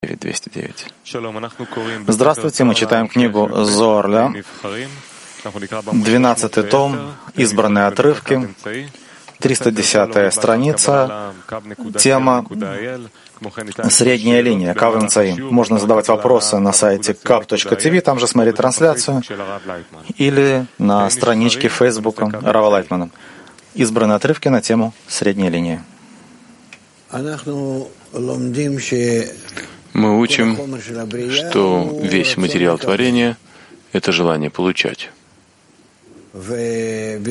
209. Здравствуйте, мы читаем книгу Зорля, 12 том, избранные отрывки, 310 страница, тема «Средняя линия», Кав Эмцаим. Можно задавать вопросы на сайте kav.tv, там же смотреть трансляцию, или на страничке Фейсбука Рава Лайтмана. Избранные отрывки на тему «Средняя линия». Мы учим, что весь материал творения — это желание получать. И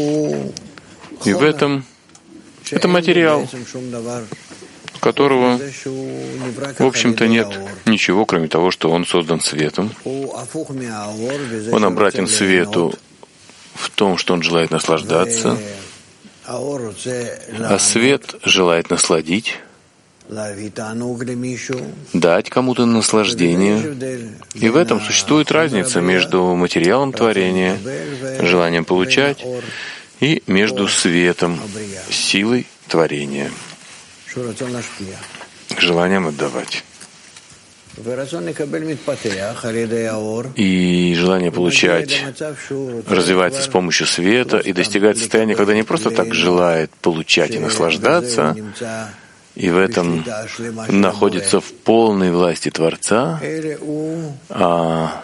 в этом это материал, которого, в общем-то, нет ничего, кроме того, что он создан светом. Он обратен свету в том, что он желает наслаждаться, а свет желает насладить, дать кому-то наслаждение. И в этом существует разница между материалом творения, желанием получать, и между светом, силой творения, желанием отдавать. И желание получать развивается с помощью света и достигает состояния, когда не просто так желает получать и наслаждаться, и в этом находится в полной власти Творца, а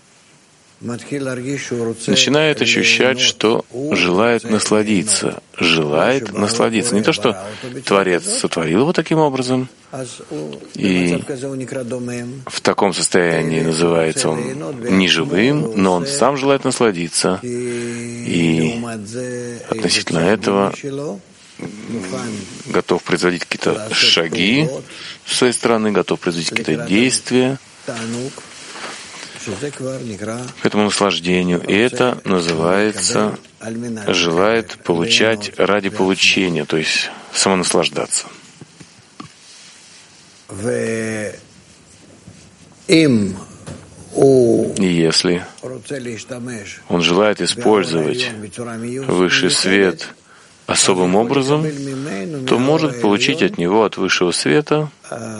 начинает ощущать, что желает насладиться. Желает насладиться. Не то, что Творец сотворил его таким образом, и в таком состоянии называется он неживым, но он сам желает насладиться. И относительно этого готов производить какие-то шаги с своей стороны, готов производить какие-то действия к этому наслаждению. И это называется желает получать ради получения, то есть самонаслаждаться. И если он желает использовать высший свет особым образом, то может получить от него, от высшего света,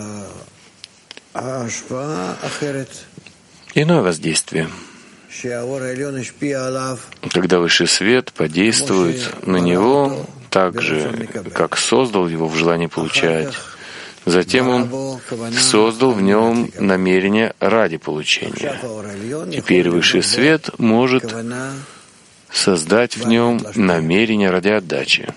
иное воздействие. Когда высший свет подействует на него так же, как создал его в желании получать, затем он создал в нем намерение ради получения. Теперь высший свет может создать в нем намерение ради отдачи.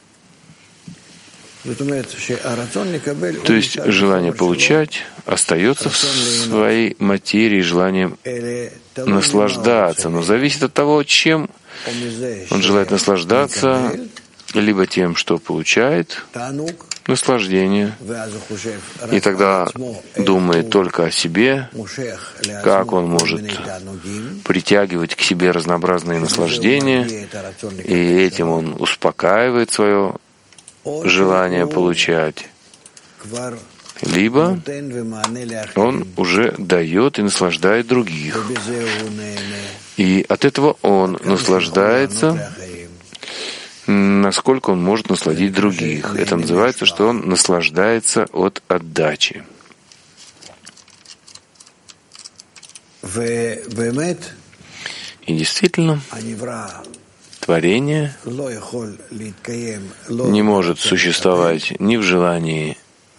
То есть желание получать остается в своей материи желанием наслаждаться, но зависит от того, чем он желает наслаждаться, либо тем, что получает наслаждение, и тогда думает только о себе, как он может притягивать к себе разнообразные наслаждения, и этим он успокаивает свое желание получать, либо он уже дает и наслаждает других. И от этого он наслаждается, насколько он может насладить других. Это называется, что он наслаждается от отдачи. И действительно, творение не может существовать ни в желании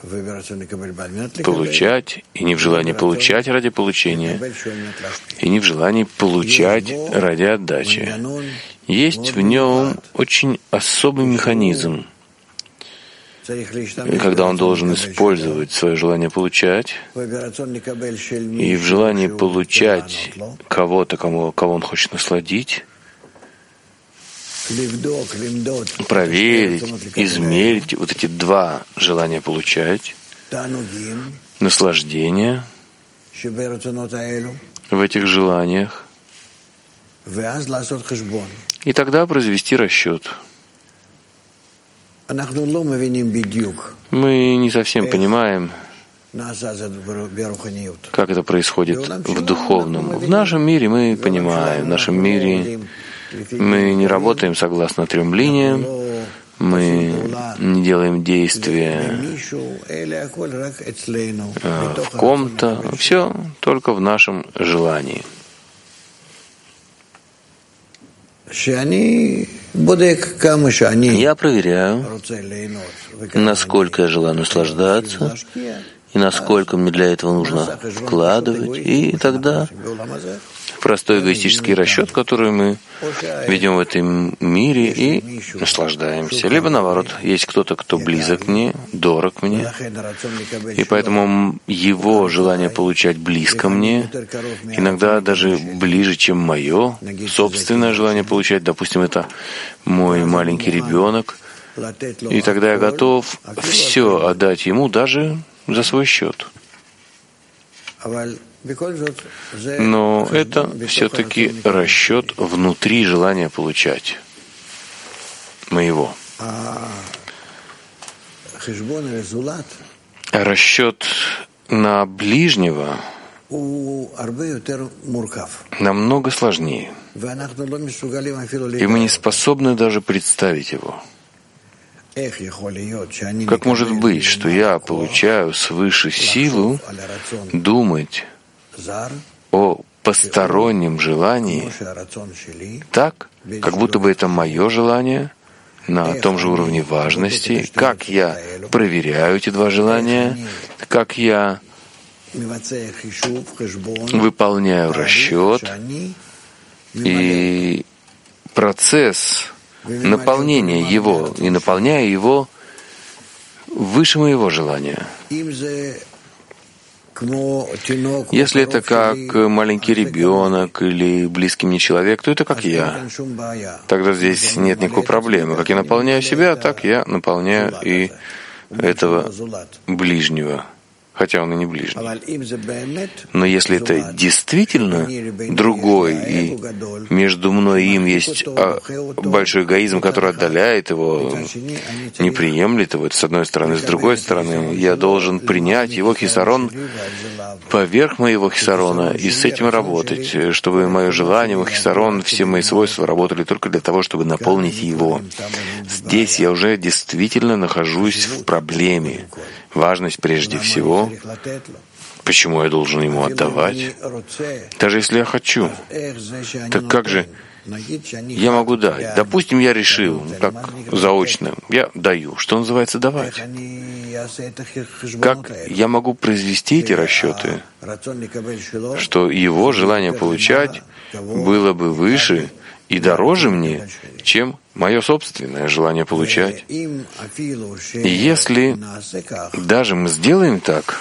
получать, и не в желании получать ради получения, и не в желании получать ради отдачи. Есть в нем очень особый механизм, когда он должен использовать свое желание получать, и в желании получать кого-то, кого он хочет насладить, проверить, измерить вот эти два желания получать, наслаждение в этих желаниях, и тогда произвести расчет. Мы не совсем понимаем, как это происходит в духовном. В нашем мире мы понимаем, в нашем мире мы не работаем согласно трем линиям, мы не делаем действия в ком-то, все только в нашем желании. Я проверяю, насколько я желаю наслаждаться, и насколько мне для этого нужно вкладывать, и тогда простой эгоистический расчет, который мы ведем в этом мире и наслаждаемся. Либо наоборот, есть кто-то, кто близок мне, дорог мне, и поэтому его желание получать близко мне, иногда даже ближе, чем мое собственное желание получать. Допустим, это мой маленький ребенок, и тогда я готов все отдать ему, даже за свой счет. Но это все-таки расчет внутри желания получать моего. Расчет на ближнего намного сложнее, и мы не способны даже представить его. Как может быть, что я получаю свыше силу думать о постороннем желании так, как будто бы это мое желание, на том же уровне важности, как я проверяю эти два желания, как я выполняю расчет, и процесс наполнения его, и наполняю его выше моего желания. Если это как маленький ребенок или близкий мне человек, то это как я. Тогда здесь нет никакой проблемы. Как я наполняю себя, так я наполняю и этого ближнего, хотя он и не ближний. Но если это действительно другой, и между мной и им есть большой эгоизм, который отдаляет его, не приемлет его, это с одной стороны. С другой стороны, я должен принять его хисарон поверх моего хисарона и с этим работать, чтобы мое желание, мой хисарон, все мои свойства работали только для того, чтобы наполнить его. Здесь я уже действительно нахожусь в проблеме. Важность прежде всего. Почему я должен ему отдавать? Даже если я хочу. Так как же я могу дать? Допустим, я решил, как заочно, я даю. Что называется давать? Как я могу произвести эти расчеты, что его желание получать было бы выше и дороже мне, чем мое собственное желание получать? И если даже мы сделаем так,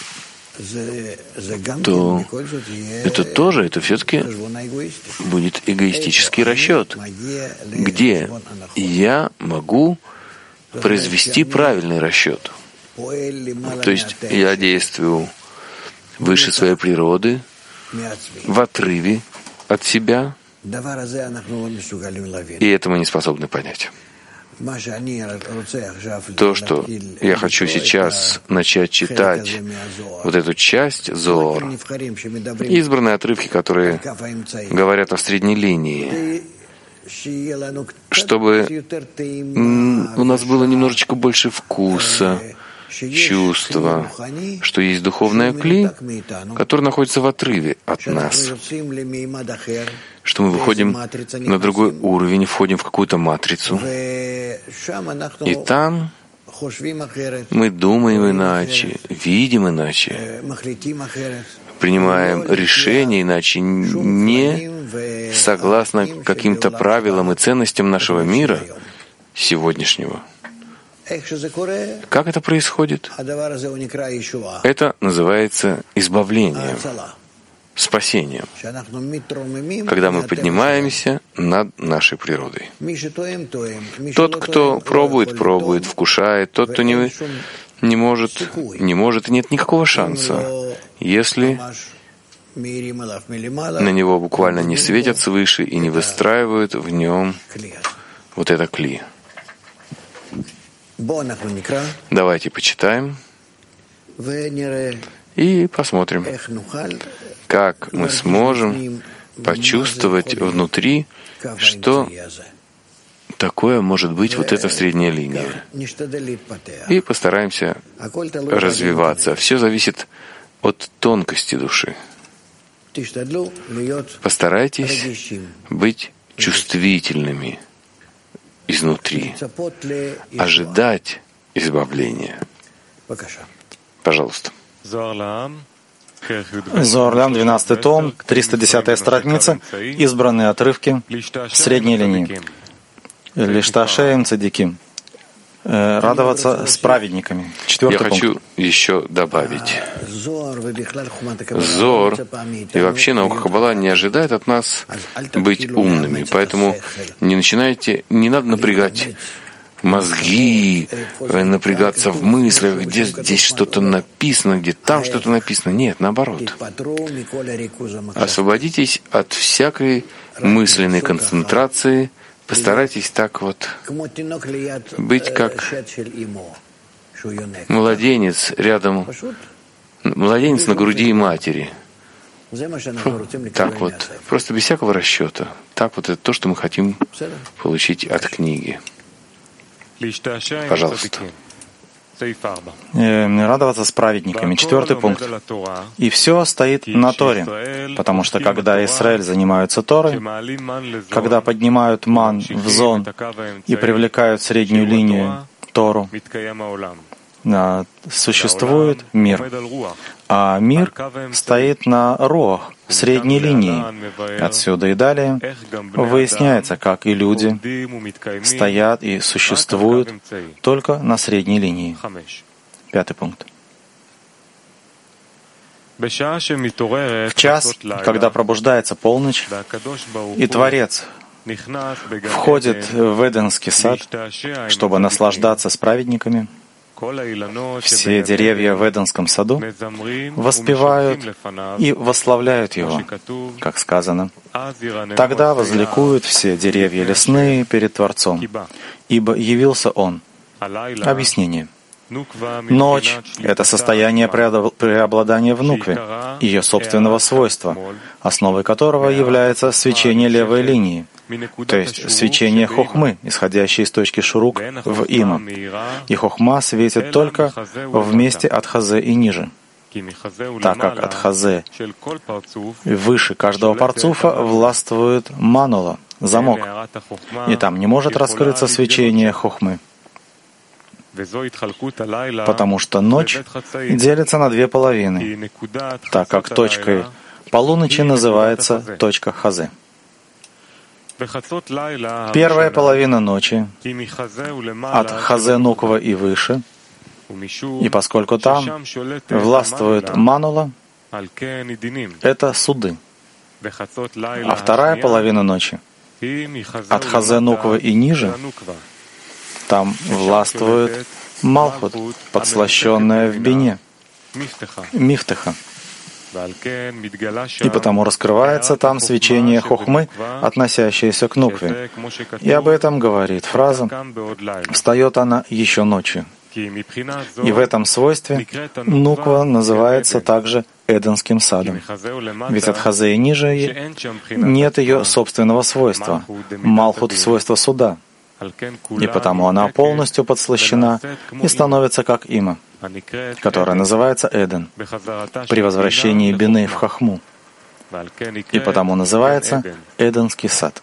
то это все-таки будет эгоистический расчет, где я могу произвести правильный расчет. То есть я действую выше своей природы, в отрыве от себя, и это мы не способны понять. То, что я хочу сейчас начать читать вот эту часть Зоар, избранные отрывки, которые говорят о средней линии, чтобы у нас было немножечко больше вкуса, чувства, что есть духовная кли, которая находится в отрыве от нас, что мы выходим на другой уровень, входим в какую-то матрицу, и там мы думаем иначе, видим иначе, принимаем решения иначе, не согласно каким-то правилам и ценностям нашего мира сегодняшнего. Как это происходит? Это называется избавлением, спасением, когда мы поднимаемся над нашей природой. Тот, кто пробует, вкушает, тот, кто не может, и нет никакого шанса, если на него буквально не светят свыше и не выстраивают в нем вот это кли. Давайте почитаем и посмотрим, как мы сможем почувствовать внутри, что такое может быть вот эта средняя линия. И постараемся развиваться. Все зависит от тонкости души. Постарайтесь быть чувствительными изнутри, ожидать избавления. Пожалуйста. Зоар-Лам, 12 том, 310 страница, избранные отрывки средней линии. Лишташеем цадиким. Радоваться с праведниками. 4 Я пункт. хочу еще добавить. Зоар и вообще наука Каббала не ожидает от нас быть умными, поэтому не надо напрягать мозги, напрягаться в мыслях, где здесь что-то написано, где там что-то написано. Нет, наоборот. Освободитесь от всякой мысленной концентрации. Постарайтесь так вот быть как младенец младенец на груди матери. Так вот, просто без всякого расчета. Так вот, это то, что мы хотим получить от книги. Пожалуйста. Радоваться с праведниками. 4 пункт. И все стоит на Торе, потому что когда Израиль занимаются Торой, когда поднимают ман в зон и привлекают среднюю линию Тору, существует мир. А мир стоит на руах, средней линии. Отсюда и далее выясняется, как и люди стоят и существуют только на средней линии. 5 пункт. В час, когда пробуждается полночь, и Творец входит в Эденский сад, чтобы наслаждаться с праведниками, все деревья в Эденском саду воспевают и восславляют Его, как сказано. Тогда возликуют все деревья лесные перед Творцом, ибо явился Он. Объяснение. Ночь — это состояние преобладания в нукве, ее собственного свойства, основой которого является свечение левой линии, то есть свечение хохмы, исходящее из точки шурук в има. И хохма светит только в месте от хазе и ниже, так как от хазе выше каждого парцуфа властвует манула, замок, и там не может раскрыться свечение хохмы. Потому что ночь делится на 2 половины, так как точкой полуночи называется точка хазе. Первая половина ночи от хазе нуква и выше, и поскольку там властвует манула, это суды. А вторая половина ночи от хазе нуква и ниже, там властвует малхут, подслащенная в бине, мифтеха. И потому раскрывается там свечение хохмы, относящееся к нукве. И об этом говорит фраза «Встает она еще ночью». И в этом свойстве нуква называется также Эденским садом. Ведь от хазе и ниже нет ее собственного свойства, малхут — свойства суда. И потому она полностью подслащена и становится как има, которая называется Эден, при возвращении бины в хохму. И потому называется Эденский сад.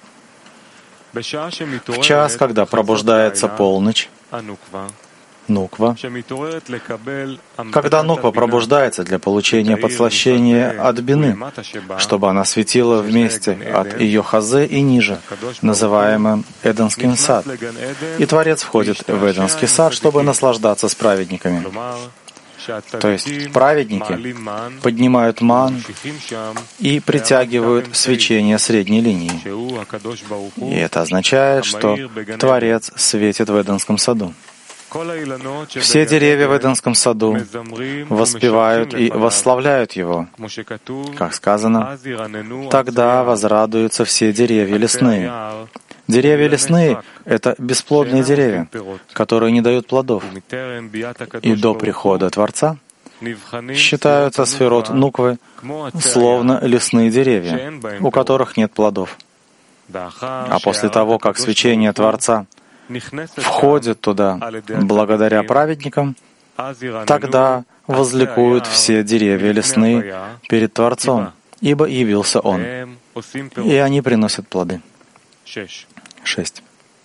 В час, когда пробуждается полночь, нуква, когда нуква пробуждается для получения подслащения от бины, чтобы она светила вместе от ее хазе и ниже, называемым Эденским сад. И Творец входит в Эденский сад, чтобы наслаждаться с праведниками. То есть праведники поднимают ман и притягивают свечение средней линии. И это означает, что Творец светит в Эденском саду. Все деревья в Эденском саду воспевают и восславляют Его. Как сказано, тогда возрадуются все деревья лесные. Деревья лесные — это бесплодные деревья, которые не дают плодов. И до прихода Творца считаются сферот нуквы словно лесные деревья, у которых нет плодов. А после того, как свечение Творца входит туда благодаря праведникам, тогда возликуют все деревья лесные перед Творцом, ибо явился Он, и они приносят плоды. 6.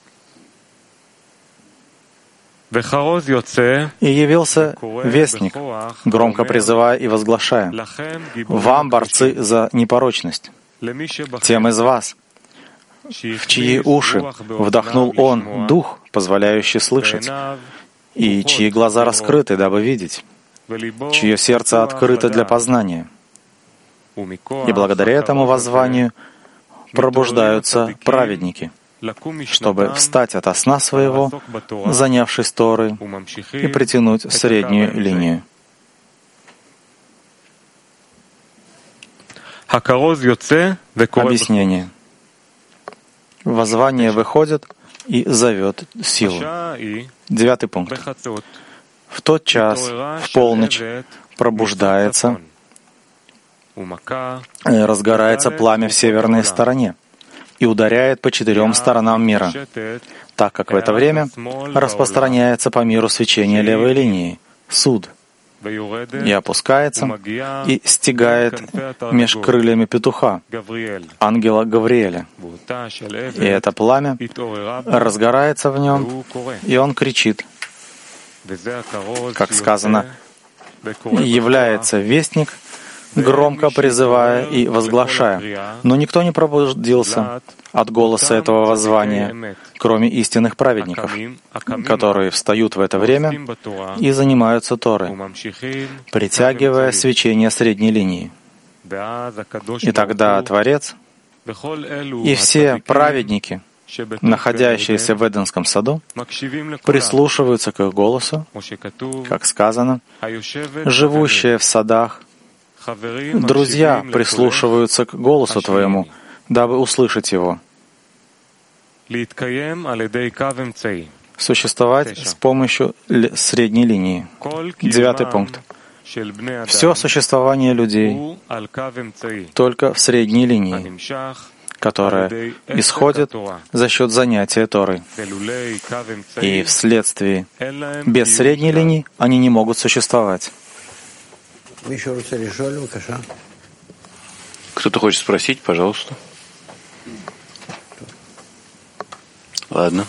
И явился вестник, громко призывая и возглашая: «Вам, борцы за непорочность, тем из вас, в чьи уши вдохнул Он Дух, позволяющий слышать, и чьи глаза раскрыты, дабы видеть, чье сердце открыто для познания. И благодаря этому воззванию пробуждаются праведники, чтобы встать ото сна своего, занявшись Торой, и притянуть среднюю линию». Объяснение. Воззвание выходит и зовет силу. 9 пункт. В тот час, в полночь, пробуждается, разгорается пламя в северной стороне и ударяет по 4 сторонам мира, так как в это время распространяется по миру свечение левой линии, суд, и опускается, и стигает меж крыльями петуха, ангела Гавриэля. И это пламя разгорается в нем, и он кричит. Как сказано, является вестник, громко призывая и возглашая. Но никто не пробудился от голоса этого воззвания, кроме истинных праведников, которые встают в это время и занимаются Торой, притягивая свечение средней линии. И тогда Творец и все праведники, находящиеся в Эденском саду, прислушиваются к их голосу, как сказано, живущие в садах, друзья прислушиваются к голосу Твоему, дабы услышать его. Существовать с помощью средней линии. 9 пункт. Все существование людей только в средней линии, которая исходит за счет занятия Торой. И вследствие без средней линии они не могут существовать. Кто-то хочет спросить, пожалуйста. Ладно.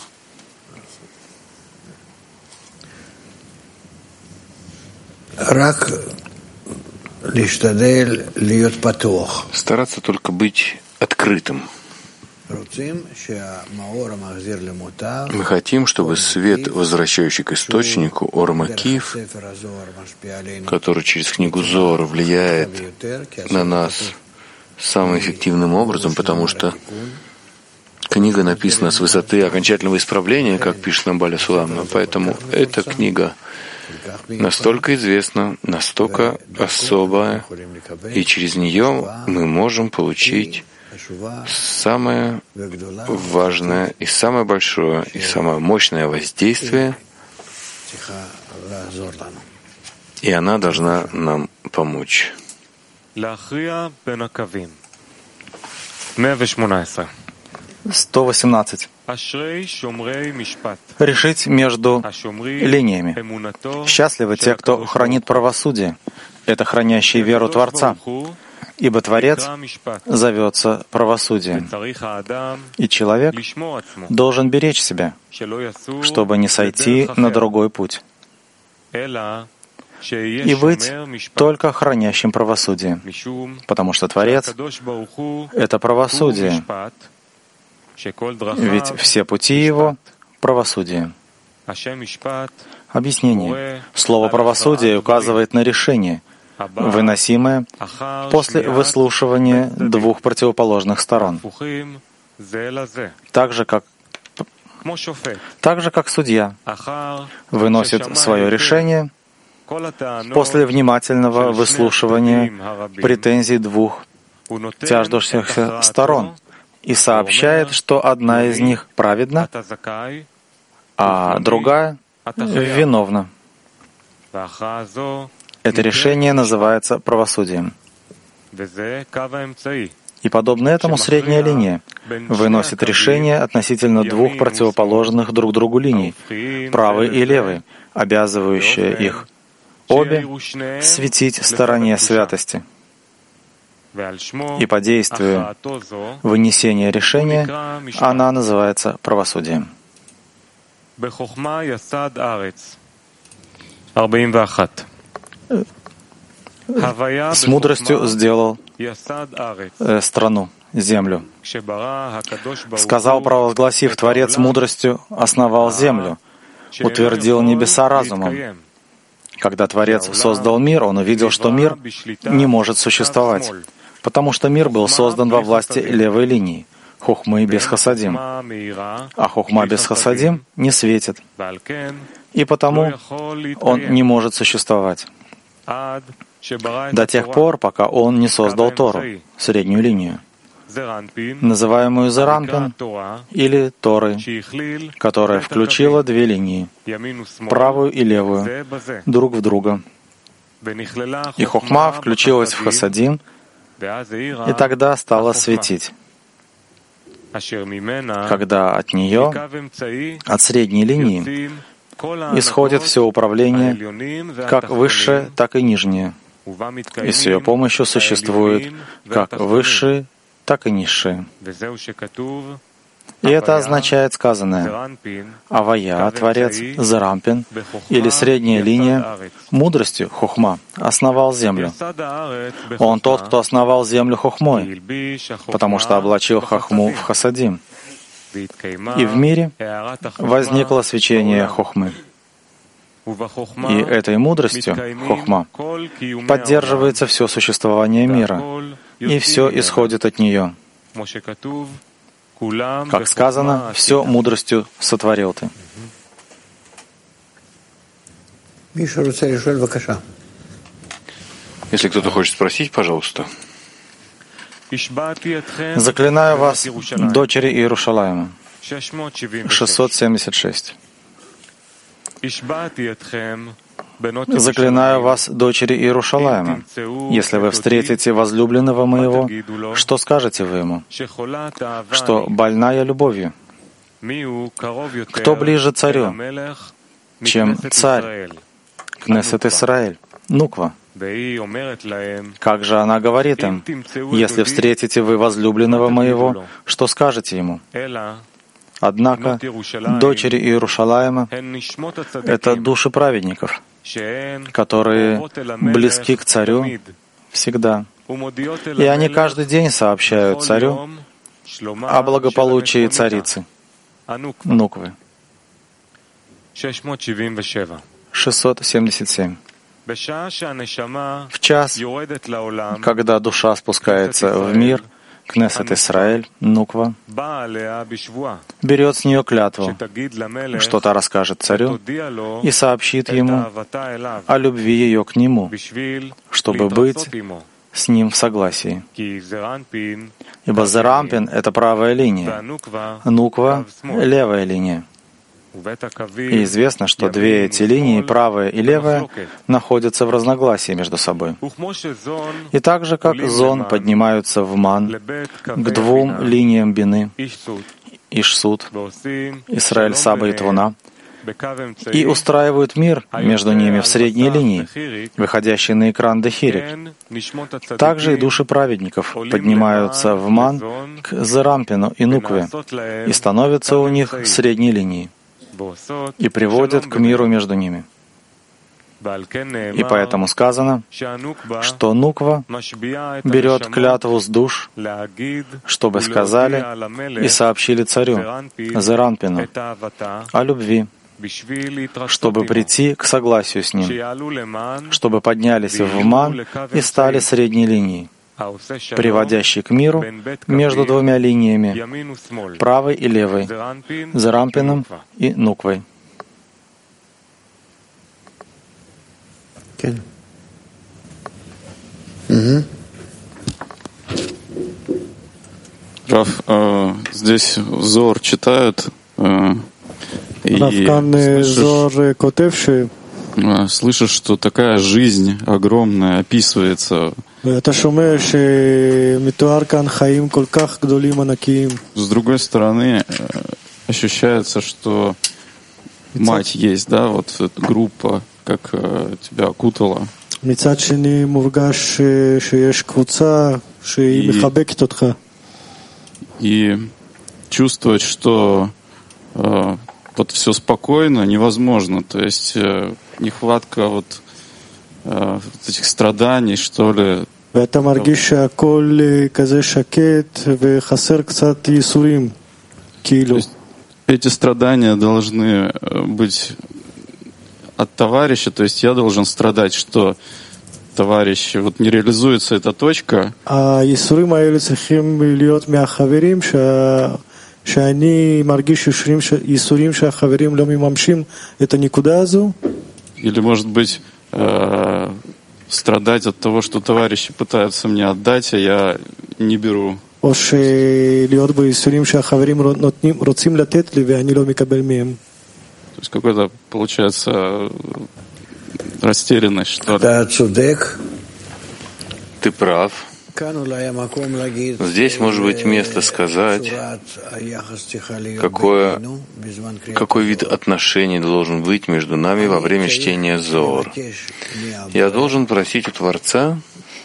Стараться только быть открытым. Мы хотим, чтобы свет, возвращающий к источнику, Ор Макиф, который через книгу Зоар влияет на нас самым эффективным образом, потому что книга написана с высоты окончательного исправления, как пишет нам Баля Сулам, поэтому эта книга настолько известна, настолько особая, и через нее мы можем получить самое важное и самое большое и самое мощное воздействие, и она должна нам помочь. 118. Решить между линиями. Счастливы те, кто хранит правосудие, это хранящие веру Творца, ибо Творец зовется правосудием. И человек должен беречь себя, чтобы не сойти на другой путь, и быть только хранящим правосудие, потому что Творец — это правосудие, ведь все пути Его — правосудие. Объяснение. Слово «правосудие» указывает на решение, выносимое после выслушивания двух противоположных сторон. Так же, как судья выносит свое решение после внимательного выслушивания претензий двух тяжущихся сторон и сообщает, что одна из них праведна, а другая виновна. Это решение называется правосудием. И подобно этому средняя линия выносит решение относительно двух противоположных друг другу линий, правой и левой, обязывающие их обе светить стороне святости. И по действию вынесения решения она называется правосудием. С мудростью сделал страну, землю. Сказал, провозгласив, Творец мудростью основал землю, утвердил небеса разумом. Когда Творец создал мир, Он увидел, что мир не может существовать, потому что мир был создан во власти левой линии, хохмы без хасадим. А хохма без хасадим не светит, и потому он не может существовать до тех пор, пока он не создал Тору, среднюю линию, называемую Зеранпин или Торой, которая включила две линии, правую и левую, друг в друга. И хохма включилась в хасадим, и тогда стала светить, когда от нее, от средней линии, исходит все управление, как высшее, так и нижнее, и с ее помощью существует как высшие, так и низшие. И это означает сказанное «Авая, Творец, Зеранпин» или средняя линия, мудростью, хохма, основал землю. Он тот, кто основал землю хохмой, потому что облачил хохму в хасадим. И в мире возникло свечение хохмы. И этой мудростью, хохма, поддерживается все существование мира, и все исходит от нее. Как сказано, все мудростью сотворил ты. Если кто-то хочет спросить, пожалуйста. Заклинаю вас, дочери Иерушалаима. 676. Заклинаю вас, дочери Иерушалаима, если вы встретите возлюбленного моего, что скажете вы ему? Что больная любовью. Кто ближе царю, чем царь, Кнесет Исраэль, Нуква? Как же она говорит им, если встретите вы возлюбленного моего, что скажете ему? Однако дочери Иерушалаима — это души праведников, которые близки к царю всегда. И они каждый день сообщают царю о благополучии царицы, Нуквы. 677. В час, когда душа спускается в мир, Кнесет Исраэль, Нуква, берет с нее клятву, что та расскажет царю и сообщит ему о любви ее к нему, чтобы быть с ним в согласии. Ибо Зеранпин — это правая линия, Нуква — левая линия. И известно, что две эти линии, правая и левая, находятся в разногласии между собой. И так же, как зон поднимаются в ман к двум линиям бины, Ишсуд, Исраэль Саба и Твуна, и устраивают мир между ними в средней линии, выходящей на экран Дехирик. Также и души праведников поднимаются в ман к Зеранпину и Нукве и становятся у них в средней линии и приводят к миру между ними. И поэтому сказано, что Нуква берет клятву с душ, чтобы сказали и сообщили царю, Зеранпину, о любви, чтобы прийти к согласию с ним, чтобы поднялись в ман и стали средней линией, приводящей к миру между двумя линиями, правой и левой, Зеранпином и Нуквой. Раф, здесь Зор читают, и слышишь, что такая жизнь огромная описывается С другой стороны, ощущается, что мать есть, да, вот эта группа, как тебя окутала. И чувствовать, что вот все спокойно, невозможно. То есть нехватка вот этих страданий, что ли. То есть эти страдания должны быть от товарища, то есть я должен страдать, что товарищ, вот не реализуется эта точка. Или, может быть, страдать от того, что товарищи пытаются мне отдать, а я не беру. То есть какой-то, получается, растерянность, что ли. Ты прав. Здесь может быть место сказать, какой вид отношений должен быть между нами во время чтения Зоар. Я должен просить у Творца,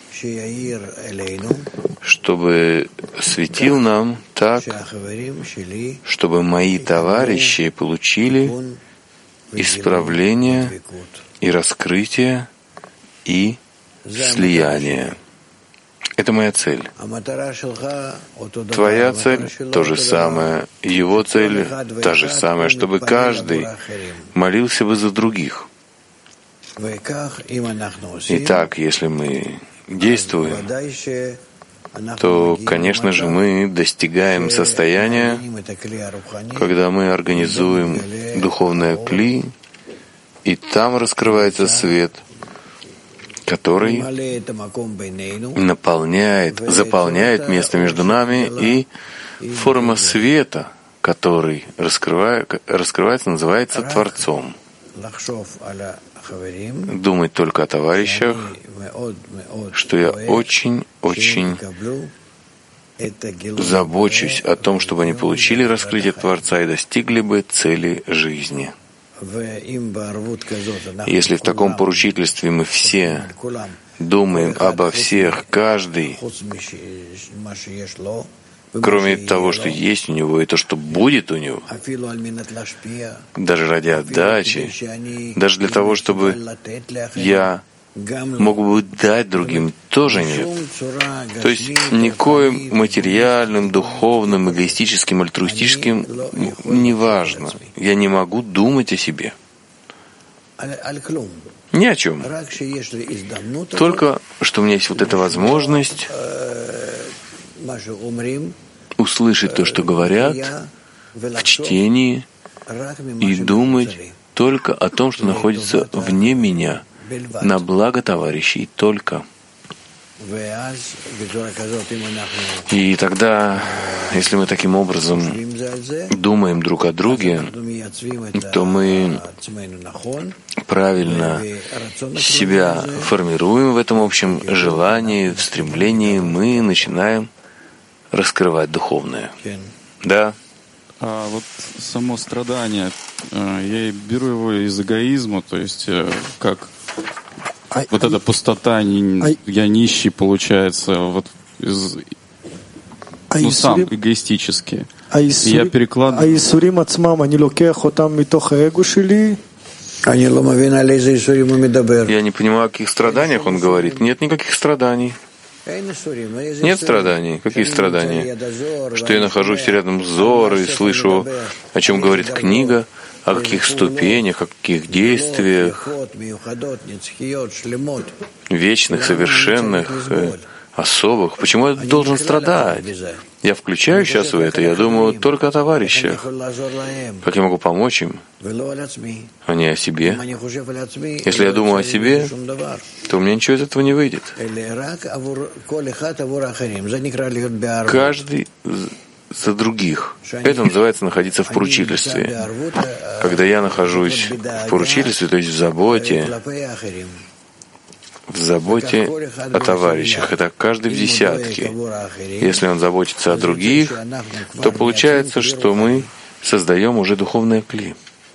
чтобы светил нам так, чтобы мои товарищи получили исправление и раскрытие и слияние. Это моя цель. Твоя цель — то же самое, его цель — та же самая, чтобы каждый молился бы за других. Итак, если мы действуем, то, конечно же, мы достигаем состояния, когда мы организуем духовное кли, и там раскрывается свет, который заполняет место между нами, и форма света, который раскрывается, называется Творцом. Думать только о товарищах, что я очень забочусь о том, чтобы они получили раскрытие Творца и достигли бы цели жизни. Если в таком поручительстве мы все думаем обо всех, каждый, кроме того, что есть у него, и то, что будет у него, даже ради отдачи, даже для того, чтобы я мог бы дать другим, тоже нет. То есть никоим материальным, духовным, эгоистическим, альтруистическим неважно. Я не могу думать о себе. Ни о чем. Только что у меня есть вот эта возможность услышать то, что говорят в чтении, и думать только о том, что находится вне меня, на благо товарищей только. И тогда, если мы таким образом думаем друг о друге, то мы правильно себя формируем в этом общем желании, в стремлении, мы начинаем раскрывать духовное. Да? А вот само страдание, я беру его из эгоизма, то есть как вот эта пустота, я нищий, получается, вот сам эгоистически. Я перекладываю. Я не понимаю, о каких страданиях он говорит. Нет никаких страданий. Нет страданий. Какие страдания? Что я нахожусь рядом с Зоар и слышу, о чем говорит книга, о каких ступенях, о каких действиях, вечных, совершенных, особых. Почему я должен страдать? Я включаю сейчас в это, я думаю только о товарищах. Как я могу помочь им, а не о себе? Если я думаю о себе, то у меня ничего из этого не выйдет. Каждый за других. Это называется находиться в поручительстве. Когда я нахожусь в поручительстве, то есть в заботе, в в заботе о товарищах. Это каждый в десятке. Если он заботится о других, то получается, что мы создаем уже духовное кли.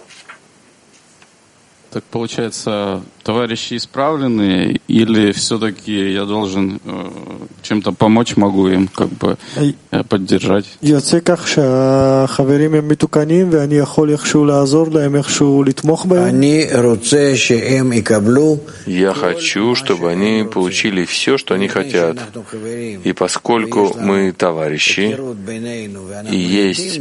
Так получается, товарищи исправленные, или все-таки я должен чем-то помочь, могу им как бы поддержать? Я хочу, чтобы они получили все, что они хотят. И поскольку мы товарищи, и есть,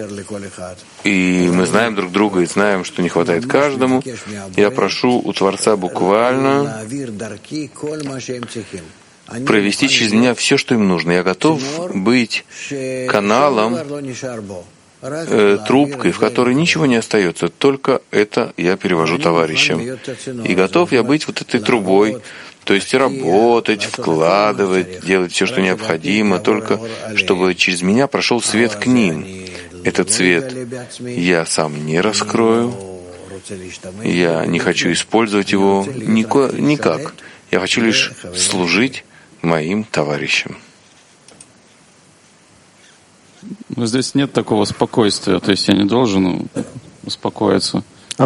и мы знаем друг друга, и знаем, что не хватает каждому, я прошу у Творца буквально провести через меня все, что им нужно. Я готов быть каналом, трубкой, в которой ничего не остается. Только это я перевожу товарищам. И готов я быть вот этой трубой, то есть работать, вкладывать, делать все, что необходимо, только чтобы через меня прошел свет к ним. Этот свет я сам не раскрою. Я не хочу использовать его никак. Я хочу лишь служить моим товарищам. Но здесь нет такого спокойствия, то есть я не должен успокоиться.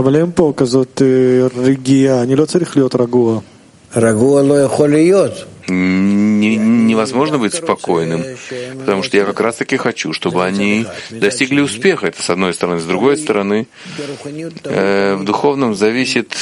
Невозможно быть спокойным, потому что я как раз-таки хочу, чтобы они достигли успеха. Это с одной стороны. С другой стороны, в духовном зависит,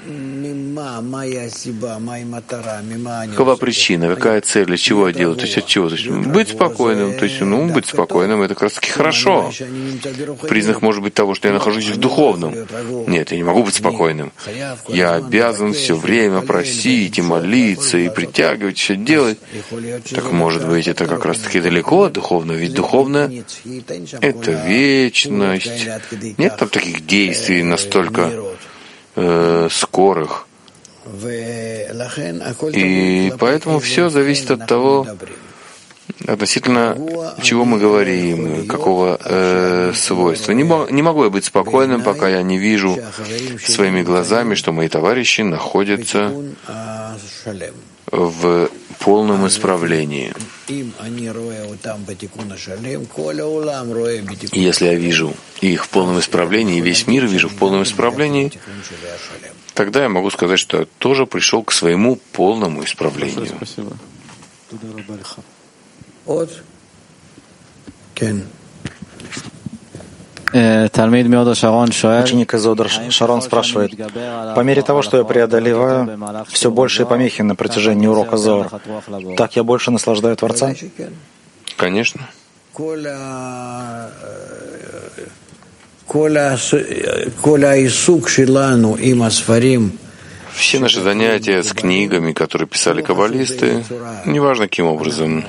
какова причина, какая цель, для чего я делаю, то есть от чего. То есть быть спокойным, то есть, быть спокойным, это как раз-таки хорошо. Признак может быть того, что я нахожусь в духовном. Нет, я не могу быть спокойным. Я обязан все время просить и молиться, и притягивать, все делать. Так может быть, это как раз-таки далеко от духовного, ведь духовное — это вечность. Нет там таких действий настолько скорых. И поэтому все зависит от того, относительно чего мы говорим, какого свойства. Не могу я быть спокойным, пока я не вижу своими глазами, что мои товарищи находятся в полном исправлении. Если я вижу их в полном исправлении, и весь мир вижу в полном исправлении, тогда я могу сказать, что я тоже пришел к своему полному исправлению. Спасибо. Ученик из Одер Шарон спрашивает: по мере того, что я преодолеваю все большие помехи на протяжении урока Зоар, так я больше наслаждаю Творца? Конечно. Все наши занятия с книгами, которые писали каббалисты, неважно каким образом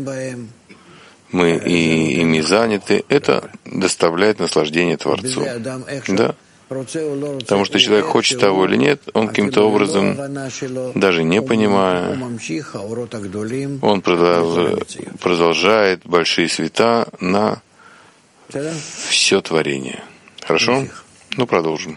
мы и ими заняты, это доставляет наслаждение Творцу. Да. Потому что человек хочет того или нет, он каким-то образом, даже не понимая, он продолжает большие света на все творение. Хорошо? Продолжим.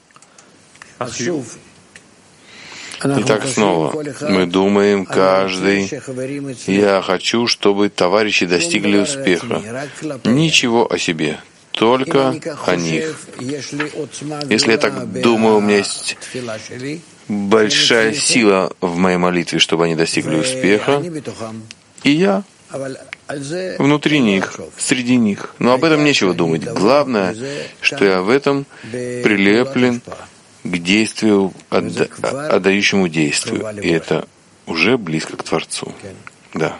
Итак, снова мы думаем каждый: я хочу, чтобы товарищи достигли успеха. Ничего о себе, только о них. Если я так думаю, у меня есть большая сила в моей молитве, чтобы они достигли успеха, и я внутри них, среди них. Но об этом нечего думать. Главное, что я в этом прилеплен к действию, отдающему действию. И это уже близко к Творцу. Да.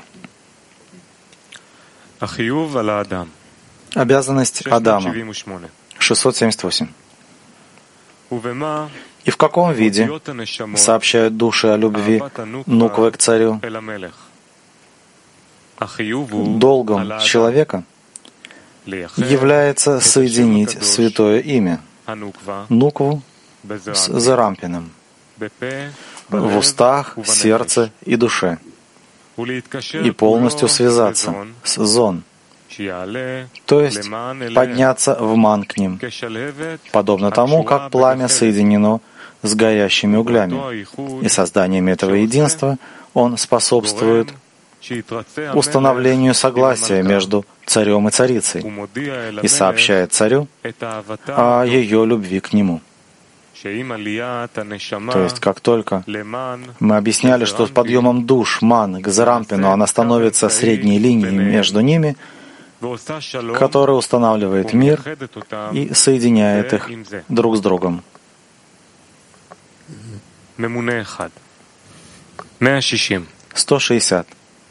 Обязанность Адама. 678. И в каком виде сообщают души о любви Нуквы к царю? Долгом человека является соединить святое имя, Нукву, с Зарампиным, в устах, сердце и душе, и полностью связаться с Зон, то есть подняться в ман к ним, подобно тому, как пламя соединено с горящими углями. И созданием этого единства Он способствует установлению согласия между царем и царицей и сообщает царю о ее любви к нему. То есть, как только мы объясняли, что с подъемом душ, ман, к Зарампину, она становится средней линией между ними, которая устанавливает мир и соединяет их друг с другом. 160.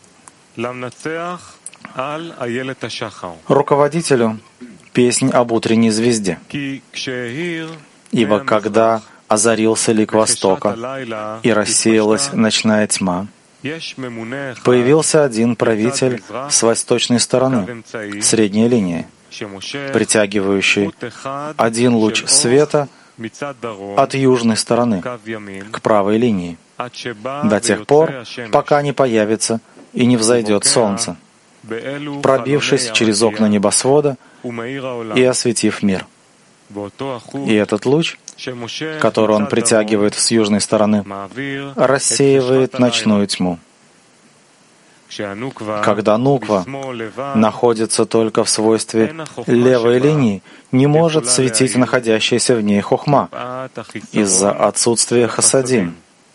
Руководителю песнь об утренней звезде. Ибо когда озарился лик востока и рассеялась ночная тьма, появился один правитель с восточной стороны, средней линии, притягивающий один луч света от южной стороны к правой линии, до тех пор, пока не появится и не взойдет солнце, пробившись через окна небосвода и осветив мир. И этот луч, который он притягивает с южной стороны, рассеивает ночную тьму. Когда нуква находится только в свойстве левой линии, не может светить находящаяся в ней хохма из-за отсутствия хасадим.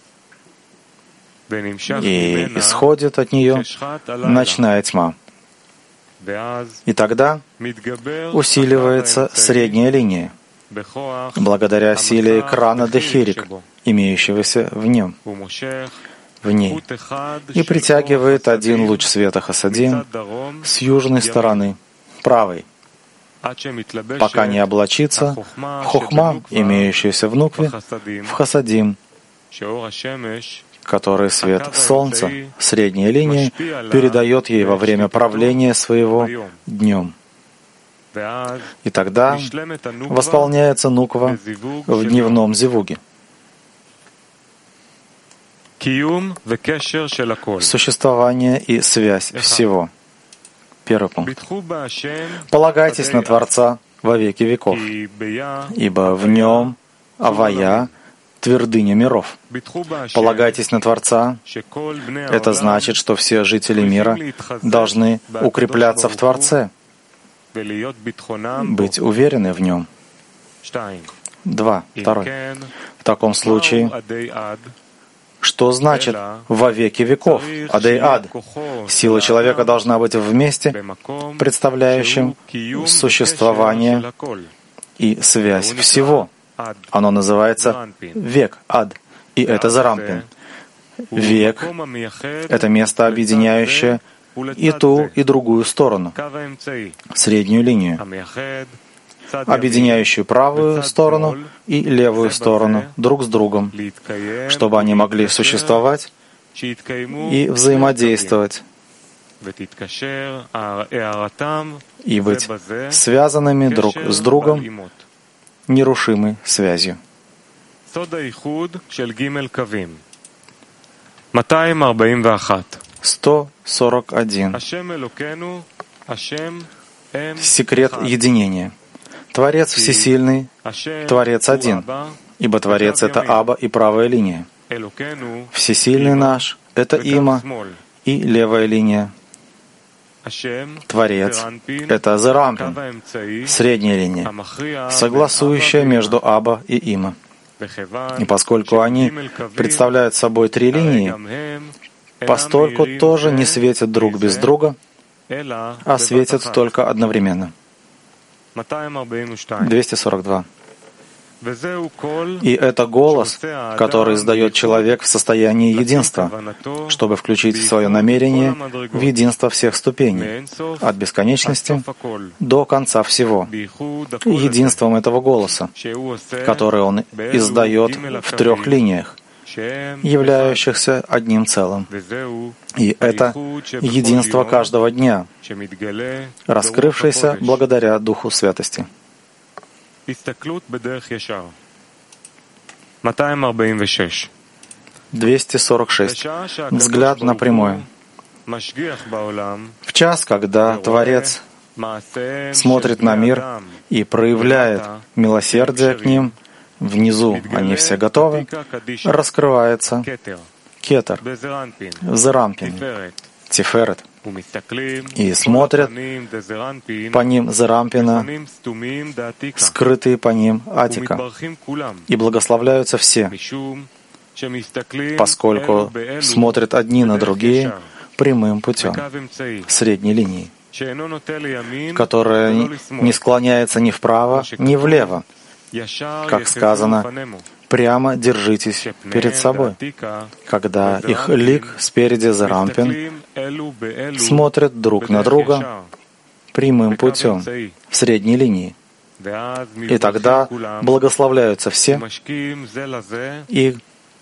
И исходит от нее ночная тьма. И тогда усиливается средняя линия, благодаря силе экрана Дехирик, имеющегося в ней, и притягивает один луч света хасадим с южной стороны, правой, пока не облачится хохма, имеющаяся в нукве, в хасадим, который свет солнца, средняя линия, передает ей во время правления своего днем. И тогда восполняется нуква в дневном зивуге. Существование и связь всего. Первый пункт. Полагайтесь на Творца во веки веков, ибо в Нем Авая — твердыня миров. Полагайтесь на Творца. Это значит, что все жители мира должны укрепляться в Творце, быть уверены в Нем. Второй. В таком случае, что значит «во веки веков»? Адей-ад. Сила человека должна быть в месте, представляющем существование и связь всего. Оно называется век, ад, и это Зарампин. Век — это место, объединяющее и ту, и другую сторону, среднюю линию, объединяющую правую сторону и левую сторону друг с другом, чтобы они могли существовать и взаимодействовать, и быть связанными друг с другом нерушимой связью. 141. Секрет единения. Творец всесильный, Творец один, ибо Творец — это Аба и правая линия. Всесильный наш — это Има и левая линия. Творец — это Зарампин, средняя линия, согласующая между Аба и Има. И поскольку они представляют собой три линии, постольку тоже не светят друг без друга, а светят только одновременно. 242. И это голос, который издает человек в состоянии единства, чтобы включить свое намерение в единство всех ступеней, от бесконечности до конца всего, единством этого голоса, который он издает в трех линиях, являющихся одним целым. И это единство каждого дня, раскрывшееся благодаря Духу Святости. 246. Взгляд напрямую. В час, когда Творец смотрит на мир и проявляет милосердие к ним, внизу они все готовы, раскрывается кетер, зеранпин, тиферет, и смотрят по ним зеранпина, скрытые по ним атика, и благословляются все, поскольку смотрят одни на другие прямым путем, средней линией, которая не склоняется ни вправо, ни влево. Как сказано, прямо держитесь перед собой, когда их лик спереди зеранпин смотрят друг на друга прямым путем, в средней линии. И тогда благословляются все и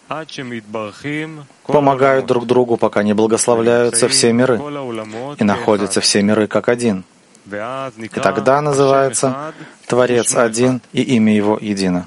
помогают друг другу, пока не благословляются все миры, и находятся все миры как один. И тогда называется Творец один, и имя Его едино.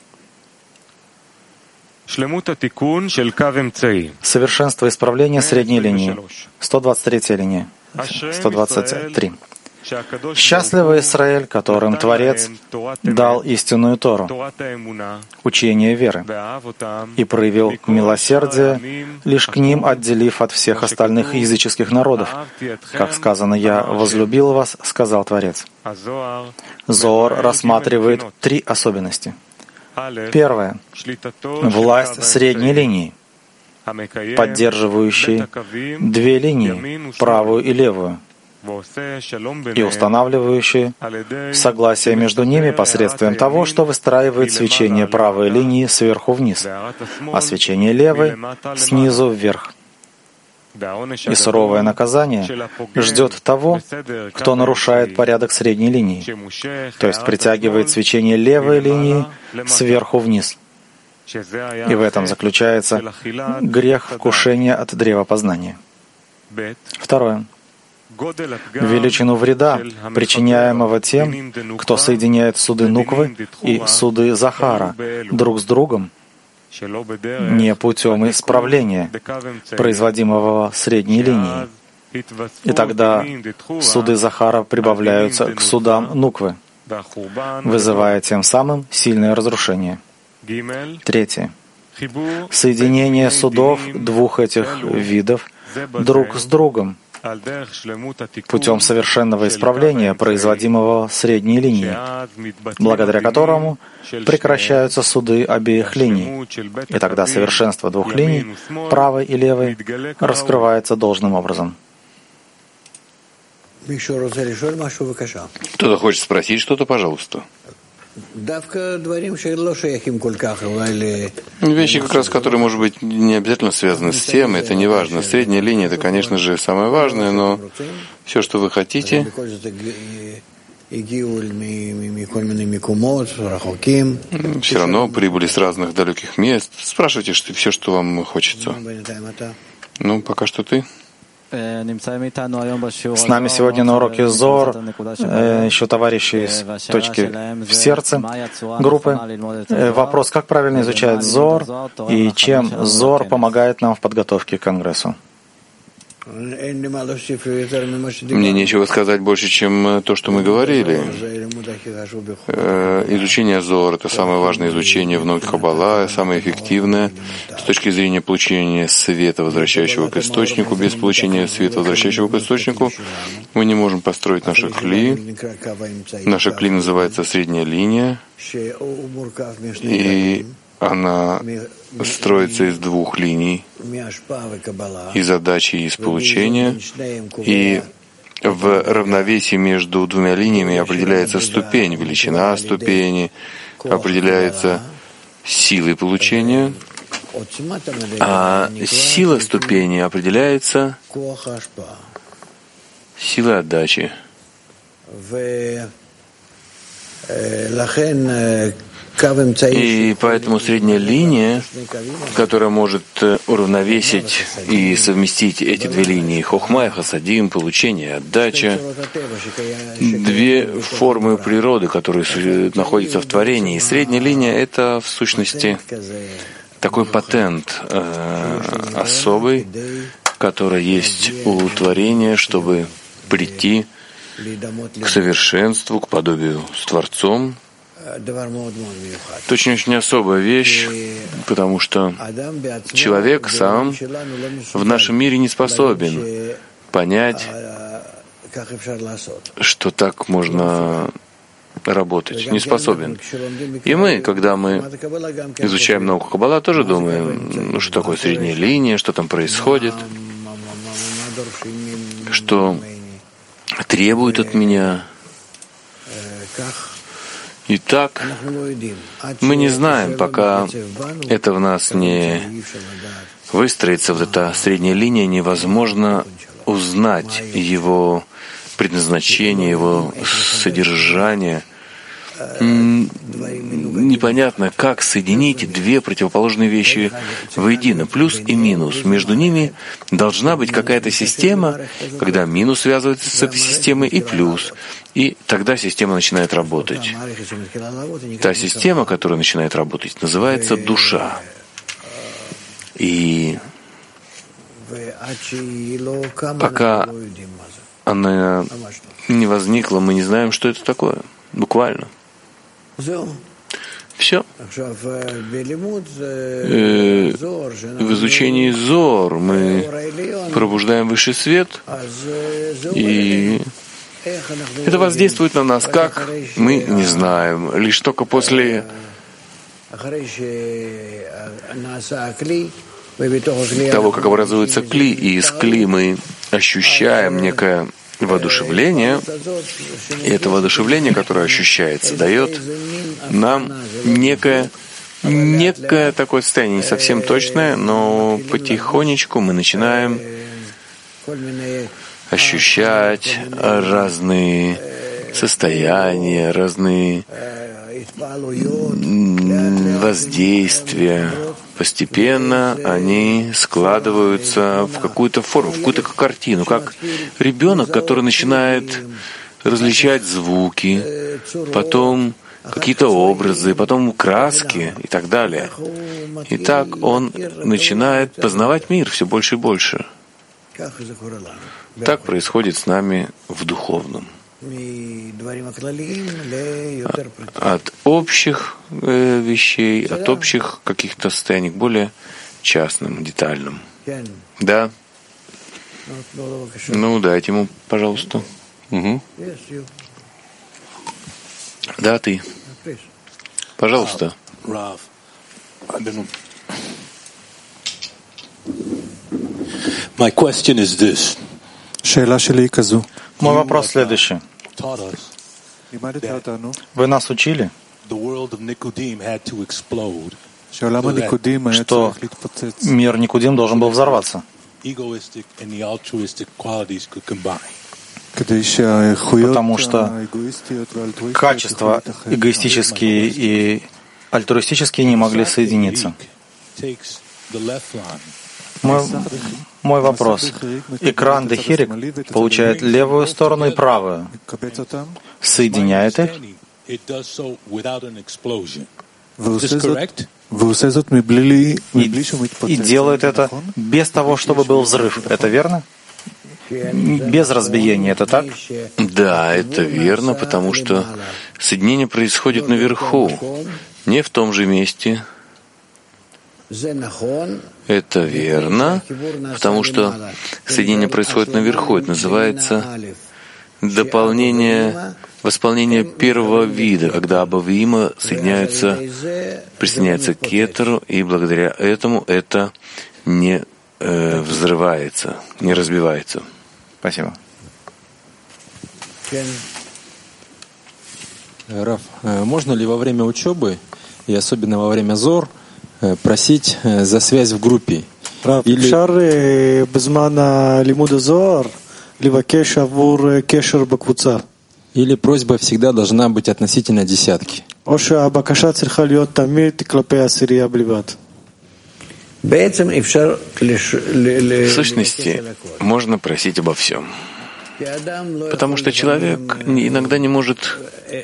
Совершенство исправления средней линии. 123 линия. 123. Счастливый Израиль, которым Творец дал истинную Тору, учение веры, и проявил милосердие, лишь к ним отделив от всех остальных языческих народов. Как сказано, «Я возлюбил вас», сказал Творец. Зоар рассматривает три особенности. Первое — власть средней линии, поддерживающей две линии, правую и левую, и устанавливающие согласие между ними посредством того, что выстраивает свечение правой линии сверху вниз, а свечение левой снизу вверх. И суровое наказание ждет того, кто нарушает порядок средней линии, то есть притягивает свечение левой линии сверху вниз. И в этом заключается грех вкушения от древа познания. Второе. Величину вреда, причиняемого тем, кто соединяет суды Нуквы и суды Захара друг с другом, не путем исправления, производимого средней линией. И тогда суды Захара прибавляются к судам Нуквы, вызывая тем самым сильное разрушение. Третье. Соединение судов двух этих видов друг с другом путем совершенного исправления, производимого средней линией, благодаря которому прекращаются суды обеих линий, и тогда совершенство двух линий, правой и левой, раскрывается должным образом. Кто-то хочет спросить что-то, пожалуйста. Вещи, как раз, которые, может быть, не обязательно связаны с темой, это не важно. Средняя линия — это, конечно же, самое важное, но все, что вы хотите, все равно прибыли с разных далеких мест. Спрашивайте все, что вам хочется. Ну, пока что ты. С нами сегодня на уроке Зоар еще товарищи из точки в сердце группы. Вопрос, как правильно изучать Зоар и чем Зоар помогает нам в подготовке к Конгрессу? Мне нечего сказать больше, чем то, что мы говорили. Изучение Зоар — это самое важное изучение в науке Каббала, самое эффективное с точки зрения получения света, возвращающего к источнику. Без получения света, возвращающего к источнику, мы не можем построить наши кли. Наша кли называется средняя линия, и она строится из двух линий, из отдачи и из получения, и в равновесии между двумя линиями определяется ступень, величина ступени, определяется силой получения, а сила ступени определяется силой отдачи. И поэтому средняя линия, которая может уравновесить и совместить эти две линии, хохма и хасадим, получение и отдача, две формы природы, которые находятся в творении. И средняя линия — это, в сущности, такой патент особый, который есть у творения, чтобы прийти к совершенству, к подобию с Творцом, Это очень особая вещь, потому что человек сам в нашем мире не способен понять, что так можно работать, не способен. И мы, когда мы изучаем науку Каббала, тоже думаем, что такое средняя линия, что там происходит, что требует от меня. И так мы не знаем, пока это в нас не выстроится, вот эта средняя линия, невозможно узнать его предназначение, его содержание. Непонятно, как соединить две противоположные вещи воедино, плюс и минус. Между ними должна быть какая-то система, когда минус связывается с этой системой, и плюс. И тогда система начинает работать. Та система, которая начинает работать, называется душа. И пока она не возникла, мы не знаем, что это такое. Буквально. Все. В изучении Зор мы пробуждаем высший свет, и это воздействует на нас как? Мы не знаем. Лишь только после того, как образуется кли, и из кли мы ощущаем некое воодушевление, и это воодушевление, которое ощущается, дает нам некое такое состояние, не совсем точное, но потихонечку мы начинаем ощущать разные состояния, разные воздействия. Постепенно они складываются в какую-то форму, в какую-то картину, как ребенок, который начинает различать звуки, потом какие-то образы, потом краски и так далее. И так он начинает познавать мир все больше и больше. Так происходит с нами в духовном. От общих вещей, от общих каких-то состояний к более частным, детальным. Да? Ну, дайте ему, пожалуйста. Угу. Да, ты. Пожалуйста. My question is this. Мой вопрос следующий. Вы нас учили, что мир Никудим должен был взорваться, потому что качества эгоистические и альтруистические не могли соединиться. Мой вопрос. Экран Дехирик получает левую сторону и правую, соединяет их, и делает это без того, чтобы был взрыв. Это верно? Без разбиения, это так? Да, это верно, потому что соединение происходит наверху, не в том же месте. Это верно, потому что соединение происходит наверху. Это называется восполнение первого вида, когда оба вима присоединяются к кетеру, и благодаря этому это не взрывается, не разбивается. Спасибо. Раф, можно ли во время учебы, и особенно во время Зор, просить за связь в группе? Или просьба всегда должна быть относительно десятки? В сущности, можно просить обо всем. Потому что человек иногда не может,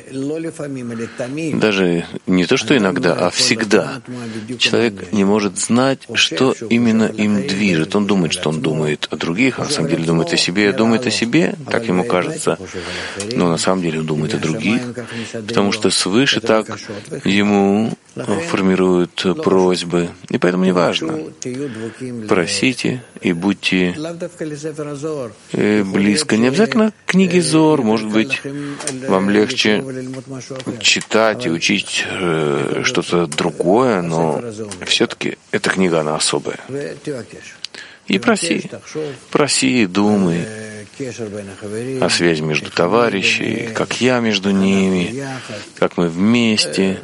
даже не то что иногда, а всегда, человек не может знать, что именно им движет. Он думает, что он думает о других, а на самом деле думает о себе, думает о себе, так ему кажется, но на самом деле он думает о других, потому что свыше так ему формируют просьбы. И поэтому неважно. Просите и будьте близко. Не обязательно к книге Зор. Может быть, вам легче читать и учить что-то другое, но все-таки эта книга, она особая. И проси и думай о связи между товарищами, как я между ними, как мы вместе.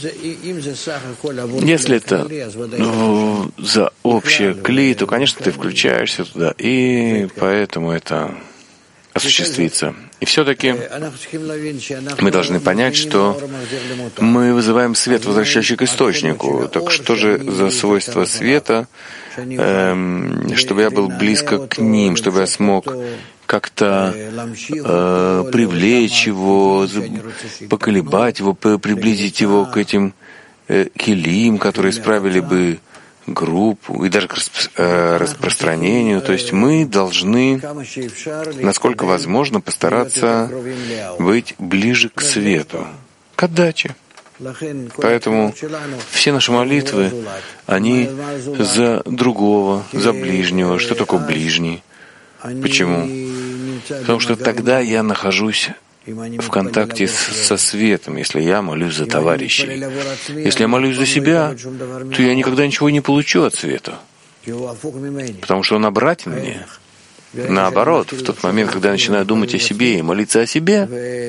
Если это за общее кли, то, конечно, ты включаешься туда, и поэтому это осуществится. И все-таки мы должны понять, что мы вызываем свет, возвращающий к источнику. Так что же за свойство света, чтобы я был близко к ним, чтобы я смог как-то привлечь его, поколебать его, приблизить его к этим келим, которые исправили бы группу и даже к распространению. То есть мы должны, насколько возможно, постараться быть ближе к свету, к отдаче. Поэтому все наши молитвы, они за другого, за ближнего. Что такое ближний? Почему? Потому что тогда я нахожусь в контакте со светом, если я молюсь за товарищей. Если я молюсь за себя, то я никогда ничего не получу от света, потому что он обратен мне. Наоборот, в тот момент, когда я начинаю думать о себе и молиться о себе,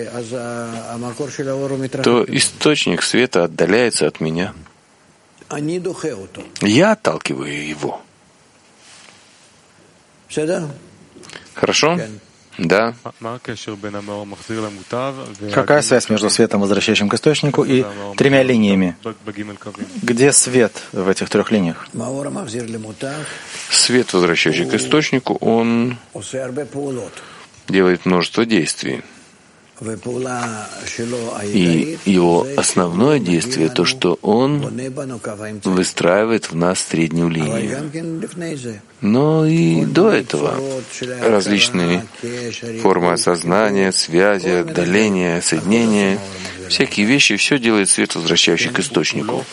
то источник света отдаляется от меня. Я отталкиваю его. Хорошо? Да. Какая связь между светом, возвращающим к источнику, и тремя линиями? Где свет в этих трех линиях? Свет, возвращающий к источнику, он делает множество действий. И его основное действие — то, что он выстраивает в нас среднюю линию. Но и до этого различные формы осознания, связи, отдаления, соединения, всякие вещи, все делает свет, возвращающий к источнику.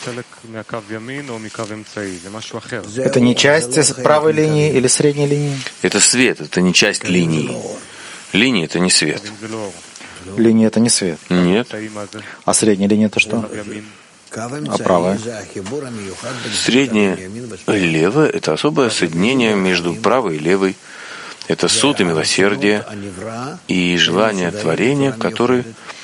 Это не часть правой линии или средней линии? Это свет, это не часть линии. Линия — это не свет. Линия — это не свет. Нет. А средняя линия — это что? А правая? Средняя левая — это особое соединение между правой и левой. Это суд и милосердие и желание творения, которые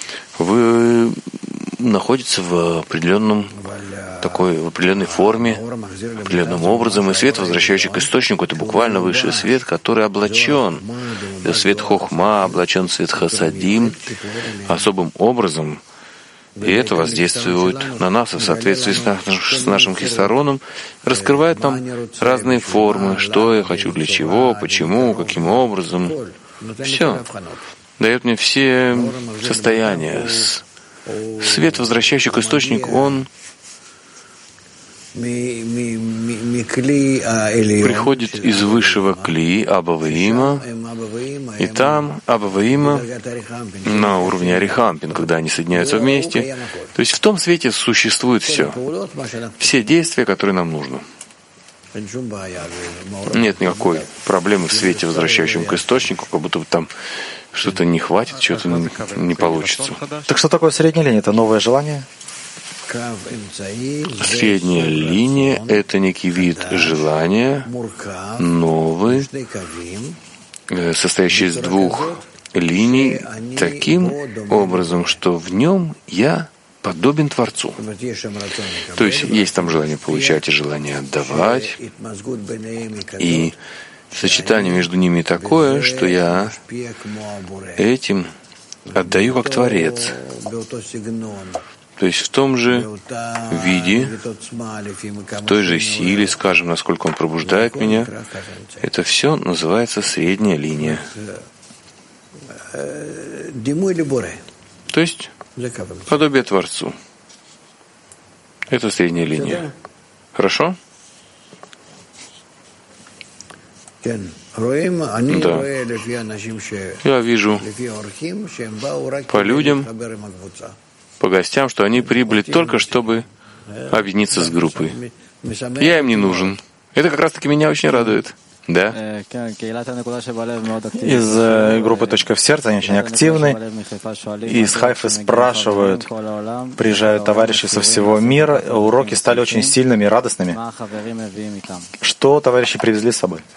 находятся в определенной форме, определенным образом. И свет, возвращающий к источнику, это буквально высший свет, который облачен. Это свет хохма, облачен свет хасадим особым образом. И это воздействует на нас в соответствии с нашим хисароном, раскрывает нам разные формы, что я хочу, для чего, почему, каким образом. Все. Дает мне все состояния. Свет, возвращающий к источнику, он приходит из высшего кли, Абаваима, и там Абаваима на уровне Арихампин, когда они соединяются вместе. То есть в том свете существует все. Все действия, которые нам нужны. Нет никакой проблемы в свете, возвращающем к источнику, как будто бы там что-то не хватит, что-то не получится. Так что такое средняя линия? Это новое желание? Средняя линия — это некий вид желания, новый, состоящий из двух линий, таким образом, что в нем я подобен Творцу. То есть есть там желание получать и желание отдавать, и сочетание между ними такое, что я этим отдаю как Творец. То есть в том же виде, в той же силе, скажем, насколько он пробуждает меня, это все называется средняя линия. То есть подобие Творцу. Это средняя линия. Хорошо? Да. Я вижу по людям, по гостям, что они прибыли только, чтобы объединиться с группой. Я им не нужен. Это как раз-таки меня очень радует. Да? Из группы «Точка в сердце» они очень активны. И из Хайфы спрашивают, приезжают товарищи со всего мира, уроки стали очень сильными и радостными. Что товарищи привезли с собой?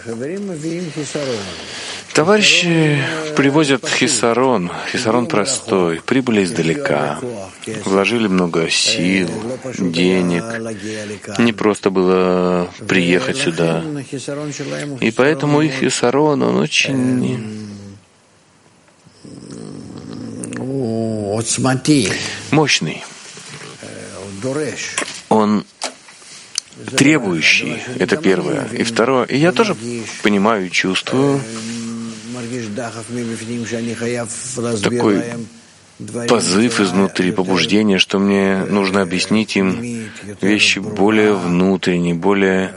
Товарищи привозят хисарон простой, прибыли издалека, вложили много сил, денег, не просто было приехать сюда. И поэтому их хисарон, он очень мощный. Он требующий, это первое. И второе, и я тоже понимаю и чувствую такой позыв изнутри, побуждение, что мне нужно объяснить им вещи более внутренние, более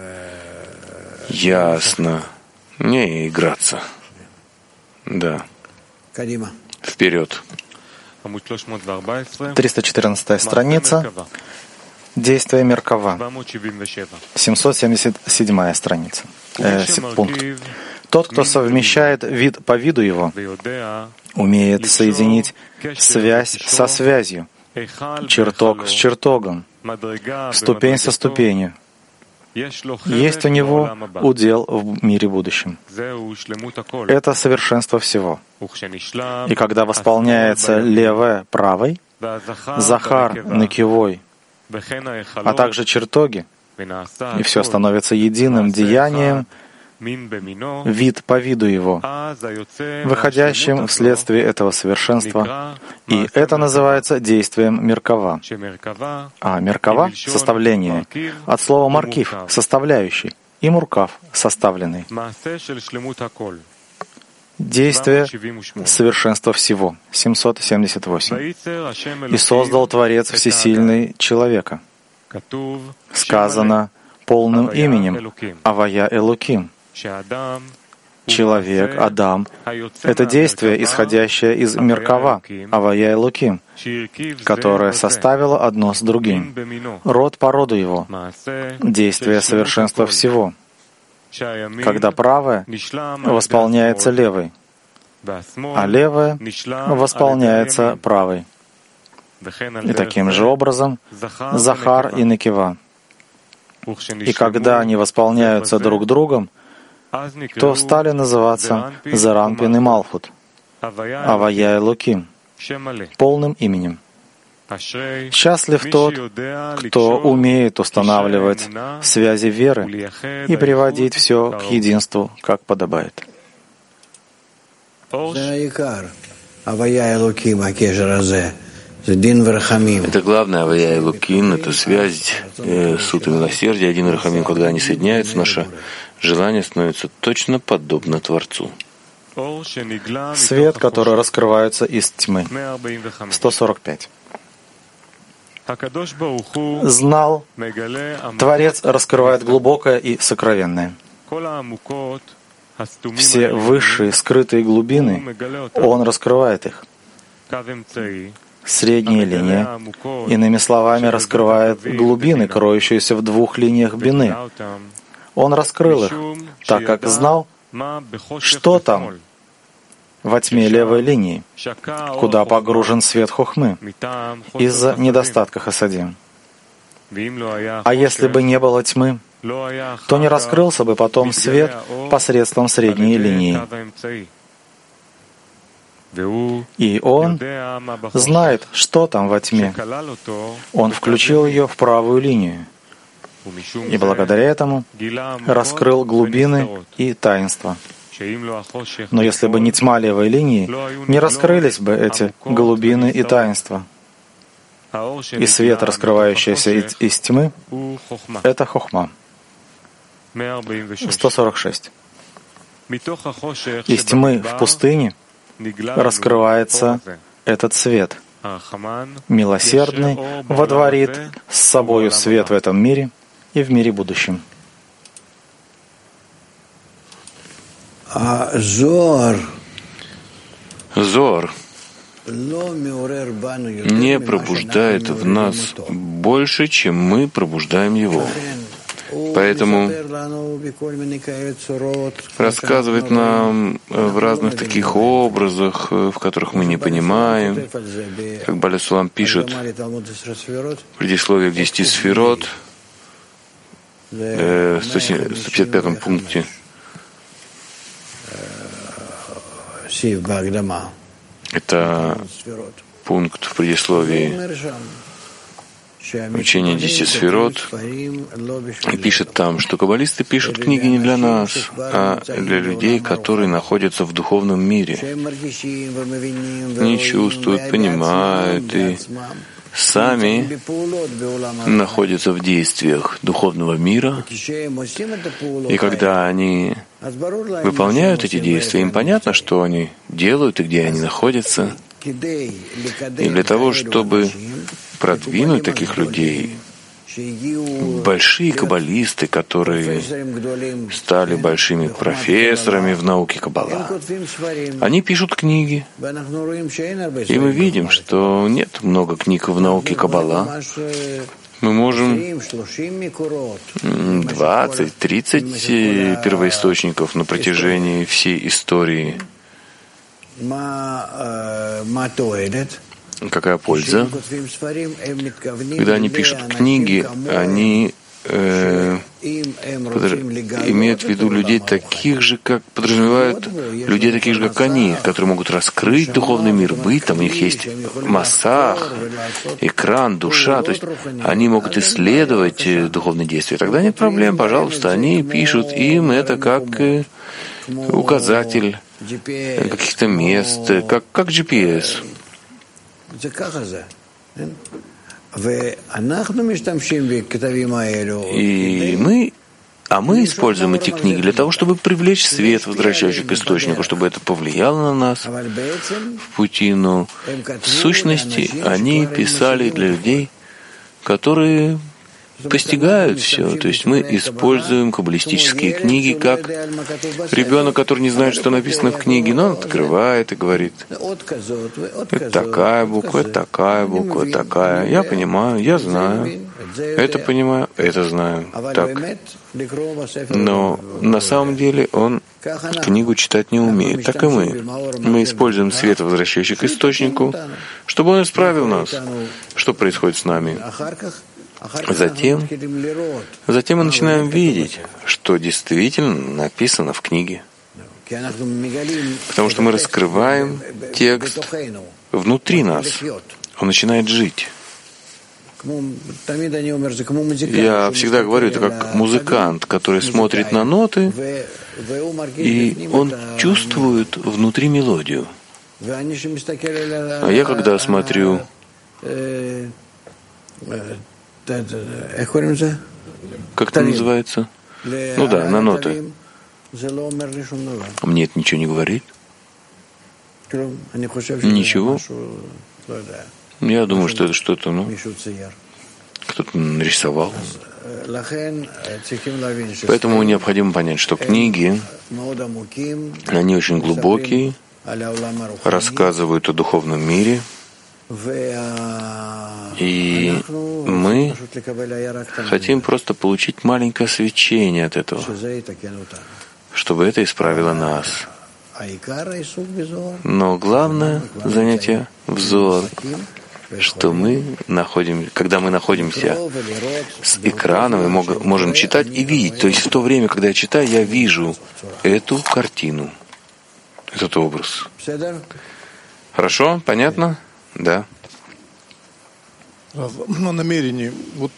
ясно, не играться. Да. Вперед. 314 страница. Действие Меркава. 777 страница. Пункт. Тот, кто совмещает вид по виду его, умеет соединить связь со связью, чертог с чертогом, ступень со ступенью. Есть у него удел в мире будущем. Это совершенство всего. И когда восполняется левое правой, Захар накивой, а также чертоги, и все становится единым деянием, вид по виду его, выходящим вследствие этого совершенства, и это называется действием Меркава. А Меркава — составление, от слова «маркив» — составляющий, и Муркав — составленный. Действие совершенства всего. 778. «И создал Творец Всесильный человека». Сказано полным именем Авая Элоким. Человек, Адам — это действие, исходящее из Меркава, Авая Элоким, которое составило одно с другим, род по роду его, действие совершенства всего, когда правое восполняется левой, а левое восполняется правой. И таким же образом Захар и Некива. И когда они восполняются друг другом, то стали называться Заранпин и Малхут, Авая Элоким, полным именем. Счастлив тот, кто умеет устанавливать связи веры и приводить все к единству, как подобает. Это главное, Авая и Лукин, это связь, суд и милосердие, один рахамим, когда они соединяются, наше желание становится точно подобно Творцу. Свет, который раскрывается из тьмы. 145. Знал, Творец раскрывает глубокое и сокровенное. Все высшие скрытые глубины, Он раскрывает их. Средняя линия, иными словами, раскрывает глубины, кроющиеся в двух линиях бины. Он раскрыл их, так как знал, что там во тьме левой линии, куда погружен свет хохмы из-за недостатка хасадим. А если бы не было тьмы, то не раскрылся бы потом свет посредством средней линии. И он знает, что там во тьме. Он включил ее в правую линию. И благодаря этому раскрыл глубины и таинства. Но если бы не тьма левой линии, не раскрылись бы эти глубины и таинства. И свет, раскрывающийся из тьмы, — это хохма. 146. Из тьмы в пустыне раскрывается этот свет. Милосердный водворит с собою свет в этом мире и в мире будущем. Зоар не пробуждает в нас больше, чем мы пробуждаем его. Поэтому рассказывает нам в разных таких образах, в которых мы не понимаем, как Баля Сулам пишет в предисловии к 10 сферот, в 155 пункте. Это пункт в предисловии учения 10 сферот, и пишет там, что каббалисты пишут книги не для нас, а для людей, которые находятся в духовном мире. Они чувствуют, понимают и сами находятся в действиях духовного мира. И когда они выполняют эти действия, им понятно, что они делают и где они находятся. И для того, чтобы продвинуть таких людей, большие каббалисты, которые стали большими профессорами в науке Каббала, они пишут книги. И мы видим, что нет много книг в науке Каббала. Мы можем 20-30 первоисточников на протяжении всей истории. Какая польза? Когда они пишут книги, они имеют в виду людей таких же, как подразумевают людей таких же, как они, которые могут раскрыть духовный мир, быть там, у них есть массах, экран, душа, то есть они могут исследовать духовные действия. Тогда нет проблем, пожалуйста, они пишут, им это как указатель каких-то мест, как GPS. И мы используем эти книги для того, чтобы привлечь свет, возвращающий к источнику, чтобы это повлияло на нас в пути. Но в сущности они писали для людей, которые постигают все. То есть мы используем каббалистические книги как ребенок, который не знает, что написано в книге, но он открывает и говорит: это такая буква, это такая буква, это такая. Я понимаю, я знаю, это понимаю, это знаю. Так. Но на самом деле он книгу читать не умеет. Так и мы. Мы используем свет, возвращающий к источнику, чтобы он исправил нас. Что происходит с нами? Затем мы начинаем видеть, что действительно написано в книге. Потому что мы раскрываем текст внутри нас. Он начинает жить. Я всегда говорю, это как музыкант, который смотрит на ноты, и он чувствует внутри мелодию. А я, когда смотрю как это называется? Ну да, на ноты. Мне это ничего не говорит? Ничего? Я думаю, что это что-то, кто-то нарисовал. Поэтому необходимо понять, что книги, они очень глубокие, рассказывают о духовном мире, и мы хотим просто получить маленькое свечение от этого, чтобы это исправило нас. Но главное занятие в Зоар, что когда мы находимся с экраном, мы можем читать и видеть. То есть в то время, когда я читаю, я вижу эту картину, этот образ. Хорошо? Понятно? Да. Но намерение. Вот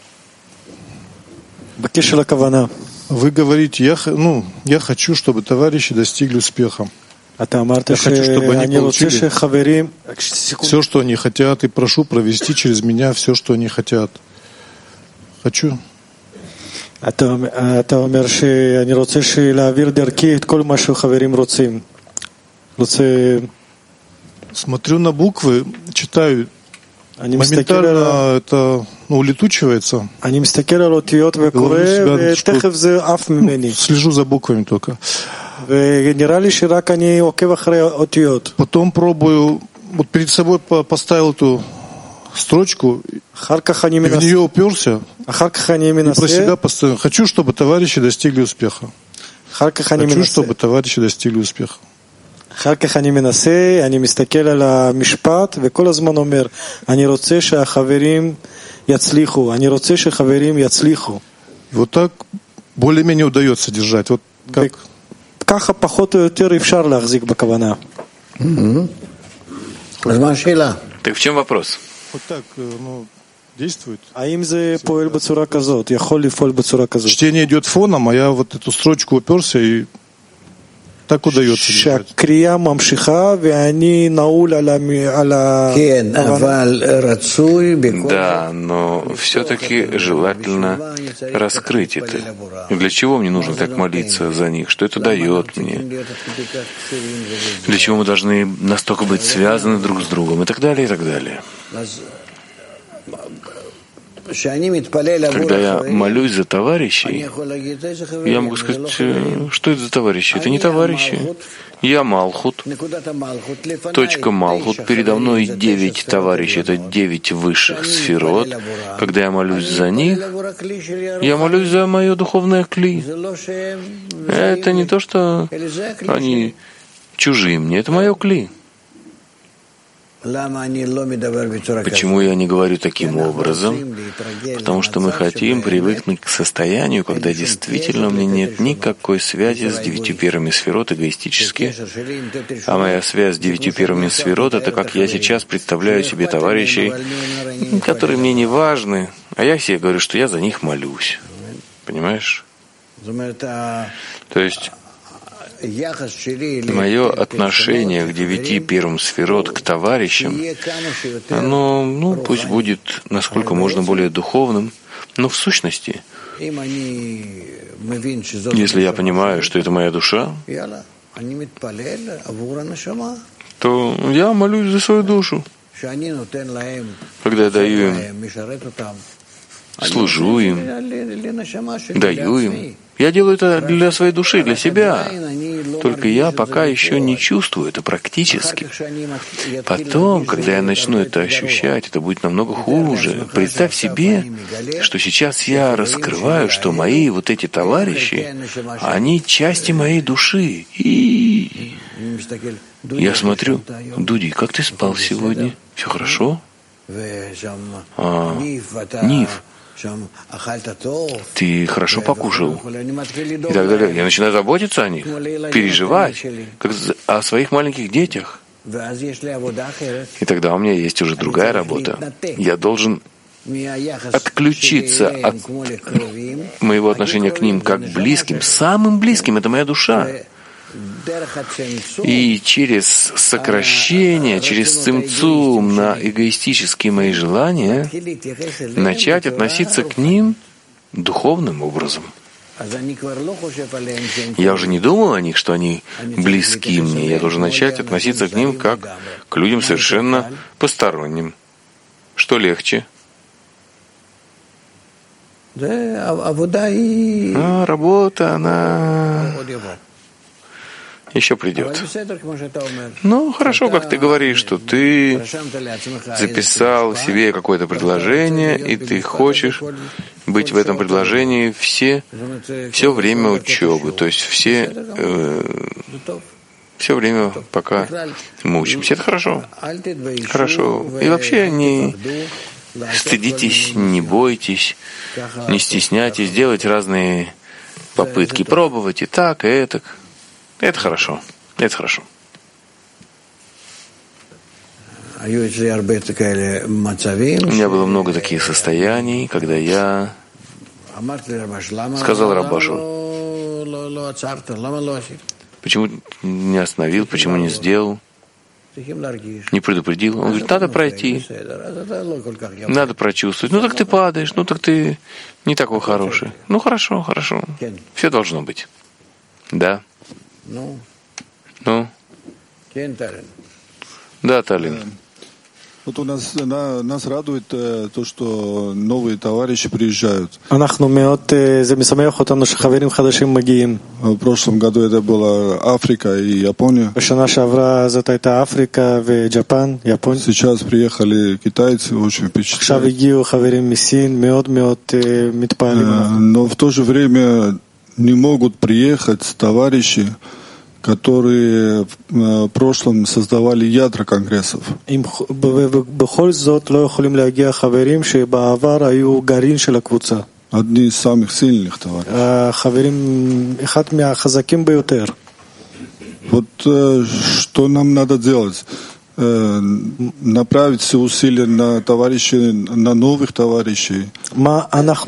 вы говорите, я хочу, чтобы товарищи достигли успеха. Я хочу, чтобы они получили все, что они хотят, и прошу провести через меня все, что они хотят. Хочу. Смотрю на буквы, читаю. Моментально это улетучивается. Слежу за буквами только. Потом пробую, перед собой поставил эту строчку, и в нее уперся, и про себя постоянно. Хочу, чтобы товарищи достигли успеха. Хочу, чтобы товарищи достигли успеха. אחר כך אני מנסה, אני מסתכל על המשפט וכל הזמן אומר, אני רוצה שהחברים יצליחו, אני רוצה שחברים יצליחו. Вот так более-менее удается держать. Вот как... ככה פחות או יותר אפשר להחזיק בכוונה. אז מה השאלה? Так в чем вопрос? Вот так, действует. האם זה פועל בצורה כזאת? יכול לפעול בצורה כזאת? Чтение идет фоном, а я вот эту строчку уперся и так удается. שהקריאה ממשיכה ואני נעול על ה... Да, но все-таки желательно раскрыть это. И для чего мне нужно так молиться за них? Что это дает мне? Для чего мы должны настолько быть связаны друг с другом? И так далее, и так далее. Когда я молюсь за товарищей, я могу сказать, что это за товарищи? Это не товарищи. Я Малхут. Точка Малхут. Передо мной 9 товарищей. Это 9 высших сферот. Когда я молюсь за них, я молюсь за мое духовное кли. Это не то, что они чужие мне. Это мое кли. Почему я не говорю таким образом? Потому что мы хотим привыкнуть к состоянию, когда действительно у меня нет никакой связи с 9 первыми сферот эгоистически, а моя связь с 9 первыми сферот — это как я сейчас представляю себе товарищей, которые мне не важны, а я себе говорю, что я за них молюсь. Понимаешь? То есть мое отношение к 9 первым сферот, к товарищам, оно, пусть будет насколько можно более духовным, но в сущности, если я понимаю, что это моя душа, то я молюсь за свою душу. Когда я даю им, служу им, даю им, я делаю это для своей души, для себя. Только я пока еще не чувствую это практически. Потом, когда я начну это ощущать, это будет намного хуже. Представь себе, что сейчас я раскрываю, что мои вот эти товарищи, они части моей души. И я смотрю, Дуди, как ты спал сегодня? Все хорошо? Нив, ты хорошо покушал? И так далее. Я начинаю заботиться о них, переживать, как о своих маленьких детях. И тогда у меня есть уже другая работа. Я должен отключиться от моего отношения к ним как близким, самым близким, это моя душа. И через сокращение, через цимцум на эгоистические мои желания начать относиться к ним духовным образом. Я уже не думал о них, что они близки мне. Я должен начать относиться к ним как к людям совершенно посторонним. Что легче? Работа, она еще придет. Ну, хорошо, как ты говоришь, что ты записал себе какое-то предложение, и ты хочешь быть в этом предложении все время учебы, то есть все время, пока мы учимся. Это хорошо. Хорошо. И вообще не стыдитесь, не бойтесь, не стесняйтесь делать разные попытки, пробовать и так, и этак. Это хорошо. Это хорошо. У меня было много таких состояний, когда я сказал Рабашу, почему не остановил, почему не сделал, не предупредил. Он говорит, надо пройти, надо прочувствовать. Ну так ты падаешь, ну так ты не такой хороший. Ну хорошо, хорошо. Все должно быть. Да. Ну, Да, Талин. Вот у нас радует то, что новые товарищи приезжают. В прошлом году это была Африка и Япония. Сейчас приехали китайцы, очень впечатляют. Но в то же время не могут приехать товарищи, которые в прошлом создавали ядра конгрессов. Одни из самых сильных товарищей. Вот что нам надо делать? Направить все усилия на товарищей, на новых товарищей. Но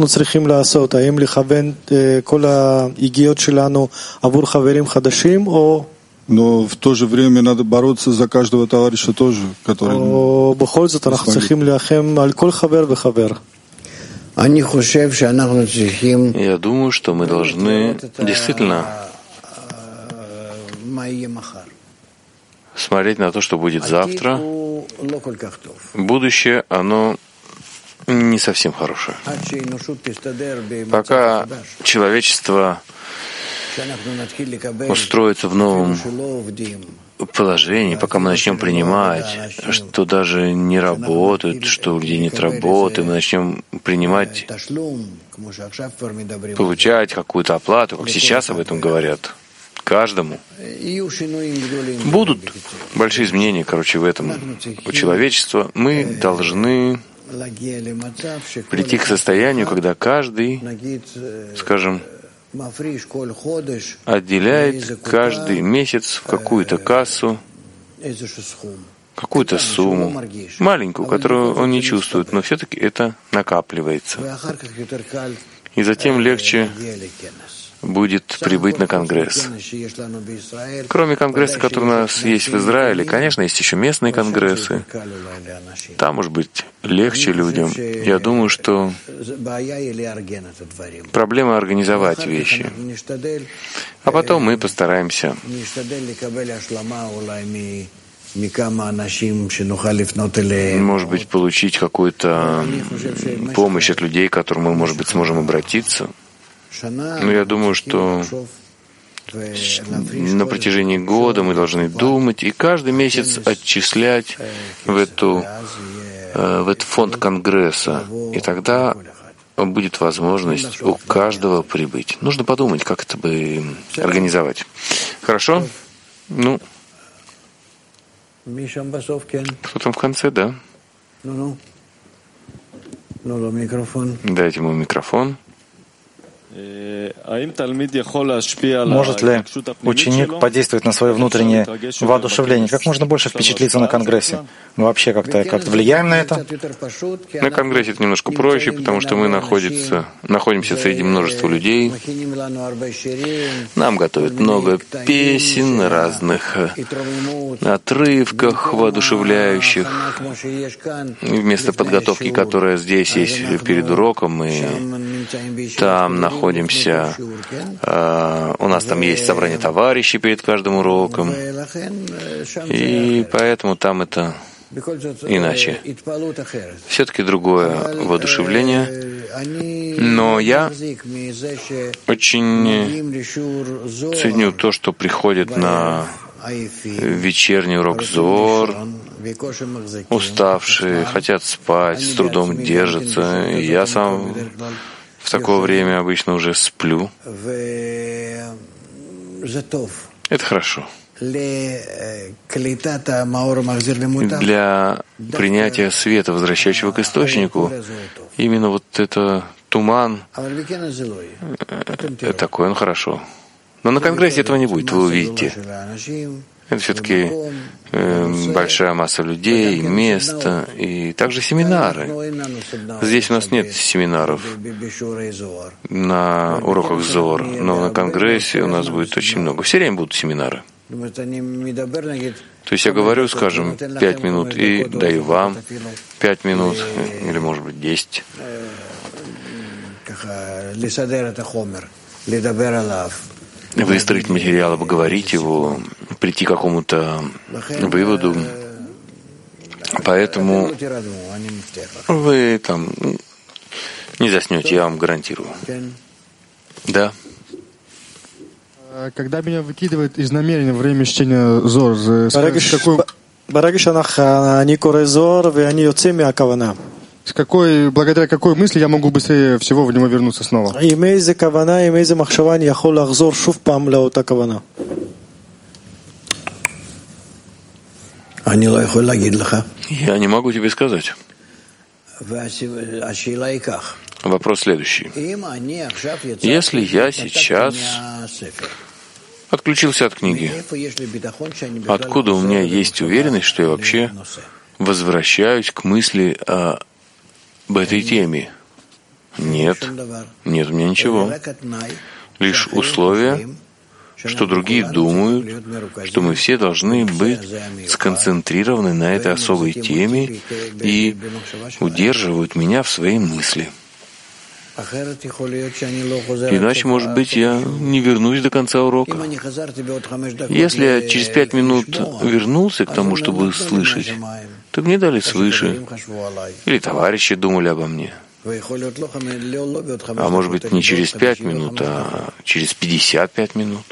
в то же время надо бороться за каждого товарища тоже, который... Я думаю, что мы должны действительно смотреть на то, что будет завтра. Будущее, оно не совсем хорошее. Пока человечество устроится в новом положении, пока мы начнем принимать, что даже не работают, что у людей нет работы, мы начнем принимать, получать какую-то оплату, как сейчас об этом говорят, каждому. Будут большие изменения, в этом у человечества. Мы должны прийти к состоянию, когда каждый, скажем, отделяет каждый месяц в какую-то кассу, какую-то сумму, маленькую, которую он не чувствует, но все-таки это накапливается. И затем легче будет прибыть на Конгресс. Кроме Конгресса, который у нас есть в Израиле, конечно, есть еще местные Конгрессы. Там, может быть, легче людям. Я думаю, что проблема организовать вещи. А потом мы постараемся может быть, получить какую-то помощь от людей, к которым мы, может быть, сможем обратиться. Но я думаю, что на протяжении года мы должны думать и каждый месяц отчислять в этот фонд Конгресса. И тогда будет возможность у каждого прибыть. Нужно подумать, как это бы организовать. Хорошо? Ну, кто там в конце, да? Дайте ему микрофон. Может ли ученик подействовать на свое внутреннее воодушевление? Как можно больше впечатлиться на Конгрессе? Мы вообще как-то влияем на это? На Конгрессе это немножко проще, потому что мы находимся среди множества людей. Нам готовят много песен, разных отрывках воодушевляющих. И вместо подготовки, которая здесь есть перед уроком, мы там находимся. У нас там есть собрание товарищей перед каждым уроком. И поэтому там это иначе. Все-таки другое воодушевление. Но я очень ценю то, что приходит на вечерний урок Зор, уставшие, хотят спать, с трудом держатся. Я сам в такое время обычно уже сплю. Это хорошо. Для принятия света, возвращающего к источнику, именно вот это туман, такой он хорошо. Но на Конгрессе этого не будет, вы увидите. Это все-таки большая масса людей, место, и также семинары. Здесь у нас нет семинаров на уроках Зор, но на Конгрессе у нас будет очень много. Все время будут семинары. То есть я говорю, скажем, 5 минут и даю вам 5 минут, или, может быть, 10. Выстроить материал, обговорить его, прийти к какому-то выводу. Поэтому вы там не заснете, я вам гарантирую. Да. Когда меня выкидывает из намерения во время чтения Зор, благодаря какой мысли я могу быстрее всего в него вернуться снова? Я не могу тебе сказать. Вопрос следующий. Если я сейчас отключился от книги, откуда у меня есть уверенность, что я вообще возвращаюсь к мысли об этой теме? Нет, у меня ничего. Лишь условие, что другие думают, что мы все должны быть сконцентрированы на этой особой теме и удерживают меня в своей мысли. Иначе, может быть, я не вернусь до конца урока. Если я через 5 минут вернулся к тому, чтобы слышать, то мне дали свыше. Или товарищи думали обо мне. А может быть, не через 5 минут, а через 55 минут.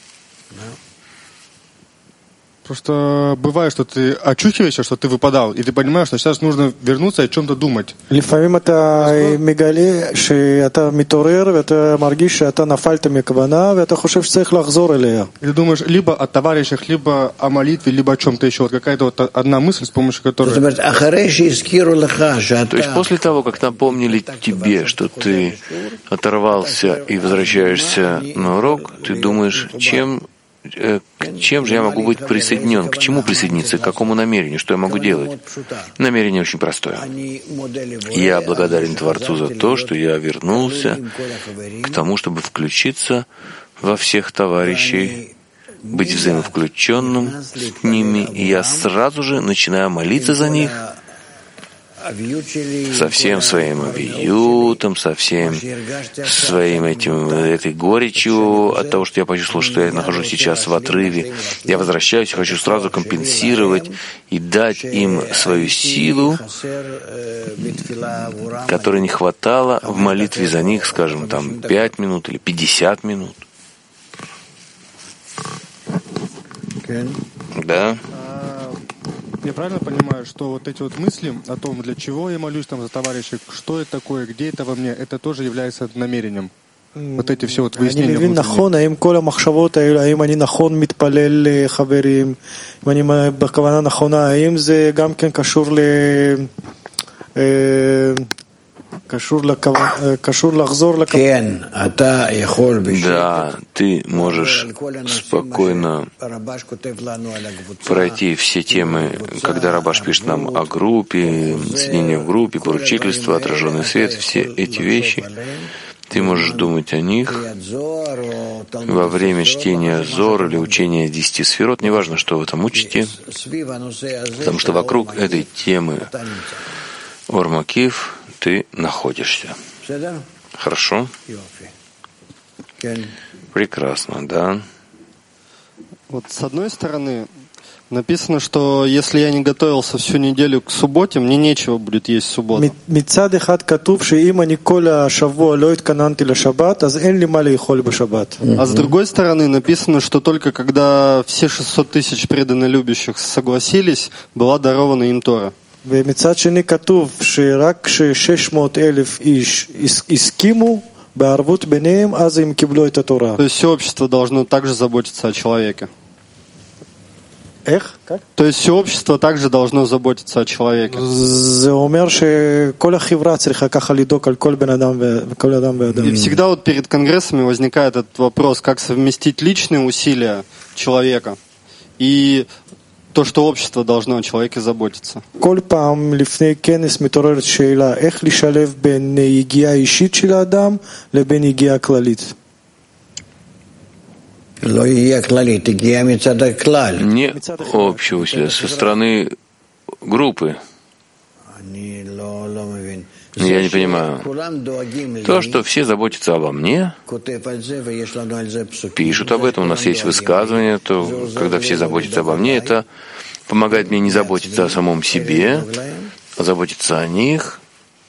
Просто бывает, что ты очухиваешься, что ты выпадал, и ты понимаешь, что сейчас нужно вернуться и о чем-то думать. Или ты думаешь либо о товарищах, либо о молитве, либо о чем-то еще. Вот какая-то вот одна мысль, с помощью которой... То есть после того, как напомнили тебе, что ты оторвался и возвращаешься на урок, ты думаешь, к чем же я могу быть присоединен? К чему присоединиться? К какому намерению? Что я могу делать? Намерение очень простое. Я благодарен Творцу за то, что я вернулся к тому, чтобы включиться во всех товарищей, быть взаимовключенным с ними, и я сразу же начинаю молиться за них, со всем своим авиютом, со всем своим этой горечью от того, что я почувствовал, что я нахожусь сейчас в отрыве. Я возвращаюсь и хочу сразу компенсировать и дать им свою силу, которой не хватало в молитве за них, скажем, там 5 минут или 50 минут. Да. Я правильно понимаю, что вот эти вот мысли о том, для чего я молюсь там за товарищей, что это такое, где это во мне, это тоже является намерением? Вот эти все вот выяснения внутренние. Да, ты можешь спокойно пройти все темы, когда Рабаш пишет нам о группе, соединение в группе, поручительство, отраженный свет, все эти вещи. Ты можешь думать о них во время чтения Зор или учения 10 сферот, неважно, что вы там учите, потому что вокруг этой темы Ор Макиф ты находишься. Хорошо? Прекрасно, да. Вот с одной стороны, написано, что если я не готовился всю неделю к субботе, мне нечего будет есть в субботу. А с другой стороны, написано, что только когда все 600 тысяч преданно любящих согласились, была дарована им Тора. ומצד שני כתוב שרק כש-600,000 איש הסכימו בערבות ביניהם, אז הם קיבלו את התורה. То есть все общество должно также заботиться о человеке. איך? То есть все общество также должно заботиться о человеке. זה אומר שכל החברה צריכה ככה לדאוג על כל בן אדם וכל אדם ואדם. И всегда вот перед конгрессами возникает этот вопрос, как совместить личные усилия человека и то, что общество должно о человеке заботиться. כל פעם לפני כנס מתעוררת שאלה איך לשלב בין יגיעה אישית של האדם לבין יגיעה כללית. Не общего усилия, со стороны группы. Я не понимаю. То, что все заботятся обо мне, пишут об этом, у нас есть высказывание, то, когда все заботятся обо мне, это помогает мне не заботиться о самом себе, а заботиться о них.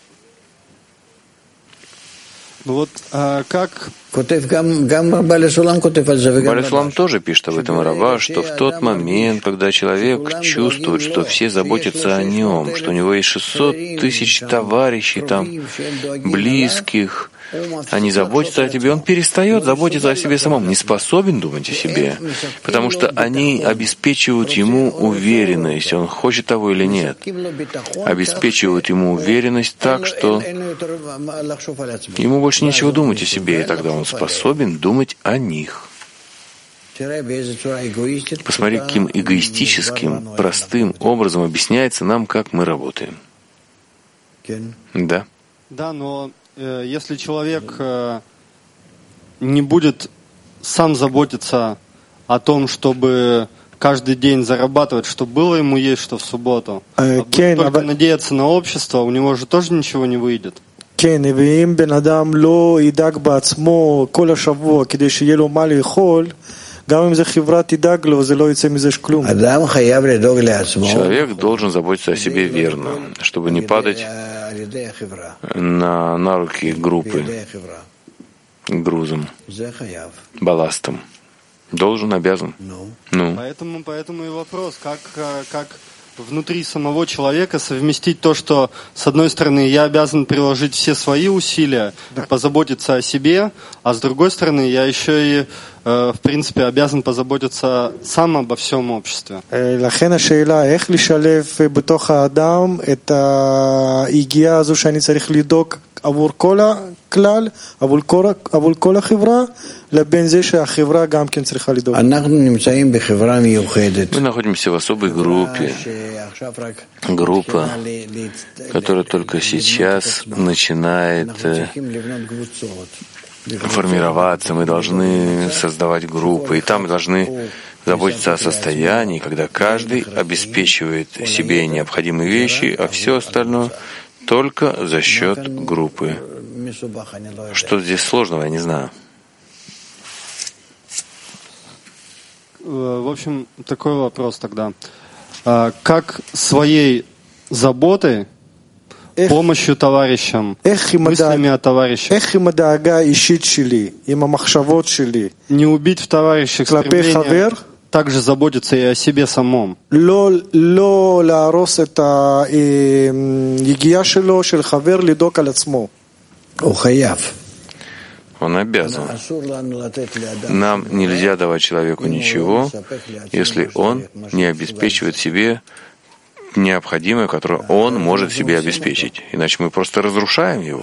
Вот как... Баля Сулам тоже пишет об этом Раба, что в тот момент, когда человек чувствует, что все заботятся о нем, что у него есть 600 тысяч товарищей, там, близких, они заботятся о тебе, он перестает заботиться о себе самом, не способен думать о себе, потому что они обеспечивают ему уверенность, он хочет того или нет, обеспечивают ему уверенность так, что ему больше нечего думать о себе, и тогда он способен думать о них. Посмотри, каким эгоистическим, простым образом объясняется нам, как мы работаем. Да? Да, но если человек не будет сам заботиться о том, чтобы каждый день зарабатывать, чтобы было ему есть что в субботу, а будет только надеяться на общество, у него же тоже ничего не выйдет. כן, ואם בן אדם לא ידאג בעצמו כל השבוע כדי שיהיה לו מה לאכול, גם אם זה חברה תדאג לו, זה לא יצא מזה כלום. Человек должен заботиться о себе верно, чтобы не падать на руки группы грузом, балластом. Должен, обязан. Ну. Поэтому и вопрос, как внутри самого человека совместить то, что, с одной стороны, я обязан приложить все свои усилия, позаботиться о себе, а с другой стороны, я еще и, в принципе, обязан позаботиться сам обо всем обществе. לכן השאלה, איך לשלב בתוך האדם את היגיעה הזו שאני צריך לדאוג עבור כל הכלל, עבור כל החברה, לבין זה שהחברה גם כן צריכה לדאוג. אנחנו נמצאים בחברה מיוחדת. Мы находимся в особой группе. Группа, которая только сейчас начинает формироваться. Мы должны создавать группы, и там мы должны заботиться о состоянии, когда каждый обеспечивает себе необходимые вещи, а все остальное только за счет группы. Что здесь сложного, я не знаю. В общем, такой вопрос тогда. Как своей заботой, помощью товарищам, мыслями о товарищах не убить в товарищах стремление также заботиться и о себе самом? Он обязан. Нам нельзя давать человеку ничего, если он не обеспечивает себе необходимое, которое он может себе обеспечить. Иначе мы просто разрушаем его,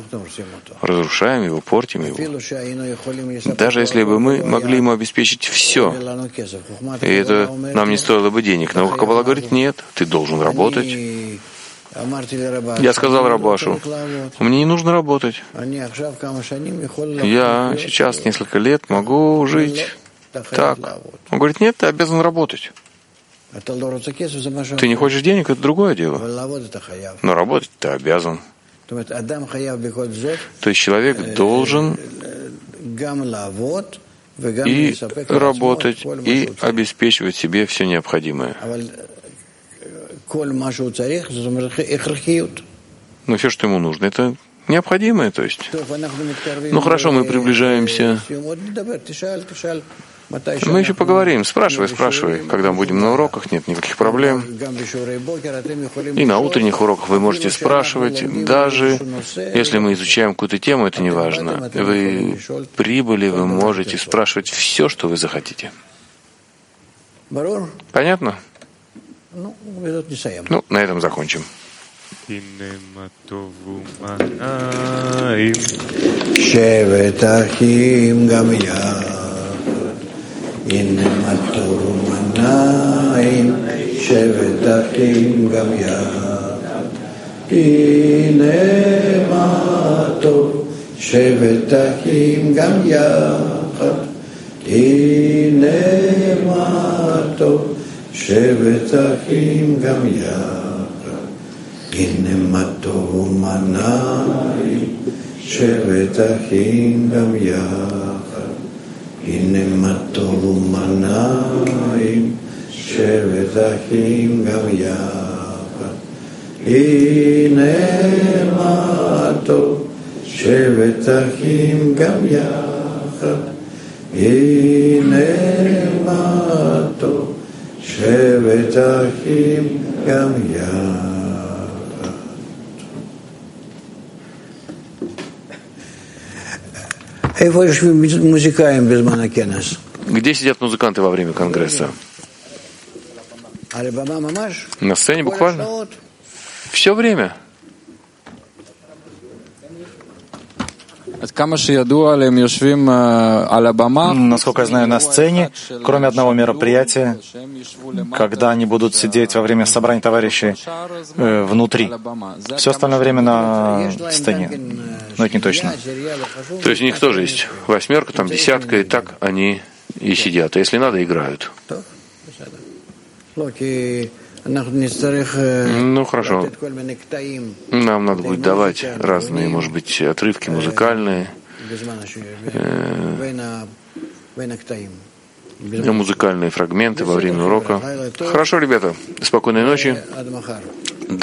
портим его. Даже если бы мы могли ему обеспечить все, и это нам не стоило бы денег, но Каббала говорит, нет, ты должен работать. Я сказал Рабашу, мне не нужно работать. Я сейчас несколько лет могу жить так. Он говорит, нет, ты обязан работать. Ты не хочешь денег, это другое дело. Но работать ты обязан. То есть человек должен и работать, и обеспечивать себе все необходимое. Но все, что ему нужно, это необходимое, то есть. Ну хорошо, мы приближаемся. Мы еще поговорим. Спрашивай. Когда будем на уроках, нет никаких проблем. И на утренних уроках вы можете спрашивать. Даже если мы изучаем какую-то тему, это не важно. Вы прибыли, вы можете спрашивать все, что вы захотите. Понятно? Ну, на этом закончим. שבט אחים גם יחד, הנה מה טוב ומנעים, שבט אחים גם יחד, הנה מה טוב, שבט אחים גם יחד, הנה מה טוב, שבט אחים גם יחד, הנה מה טוב ומנעים, שבט אחים גם יחד, הנה מה טוב ומנעים, שבת אחים גם יחד. הנה מה טוב, שבת אחים גם יחד. הנה מה טוב, שבת אחים גם יחד. איפה יושבים מוזיקאים בזמן הכנס? Где сидят музыканты во время конгресса? На сцене буквально. Все время. Насколько я знаю, на сцене, кроме одного мероприятия, когда они будут сидеть во время собрания товарищей внутри. Все остальное время на сцене. Но это не точно. То есть у них тоже есть 8, там 10, и так они и сидят. А если надо, играют. Ну хорошо. Нам надо будет давать разные, может быть, отрывки музыкальные, музыкальные фрагменты во время урока. Хорошо, ребята. Спокойной ночи.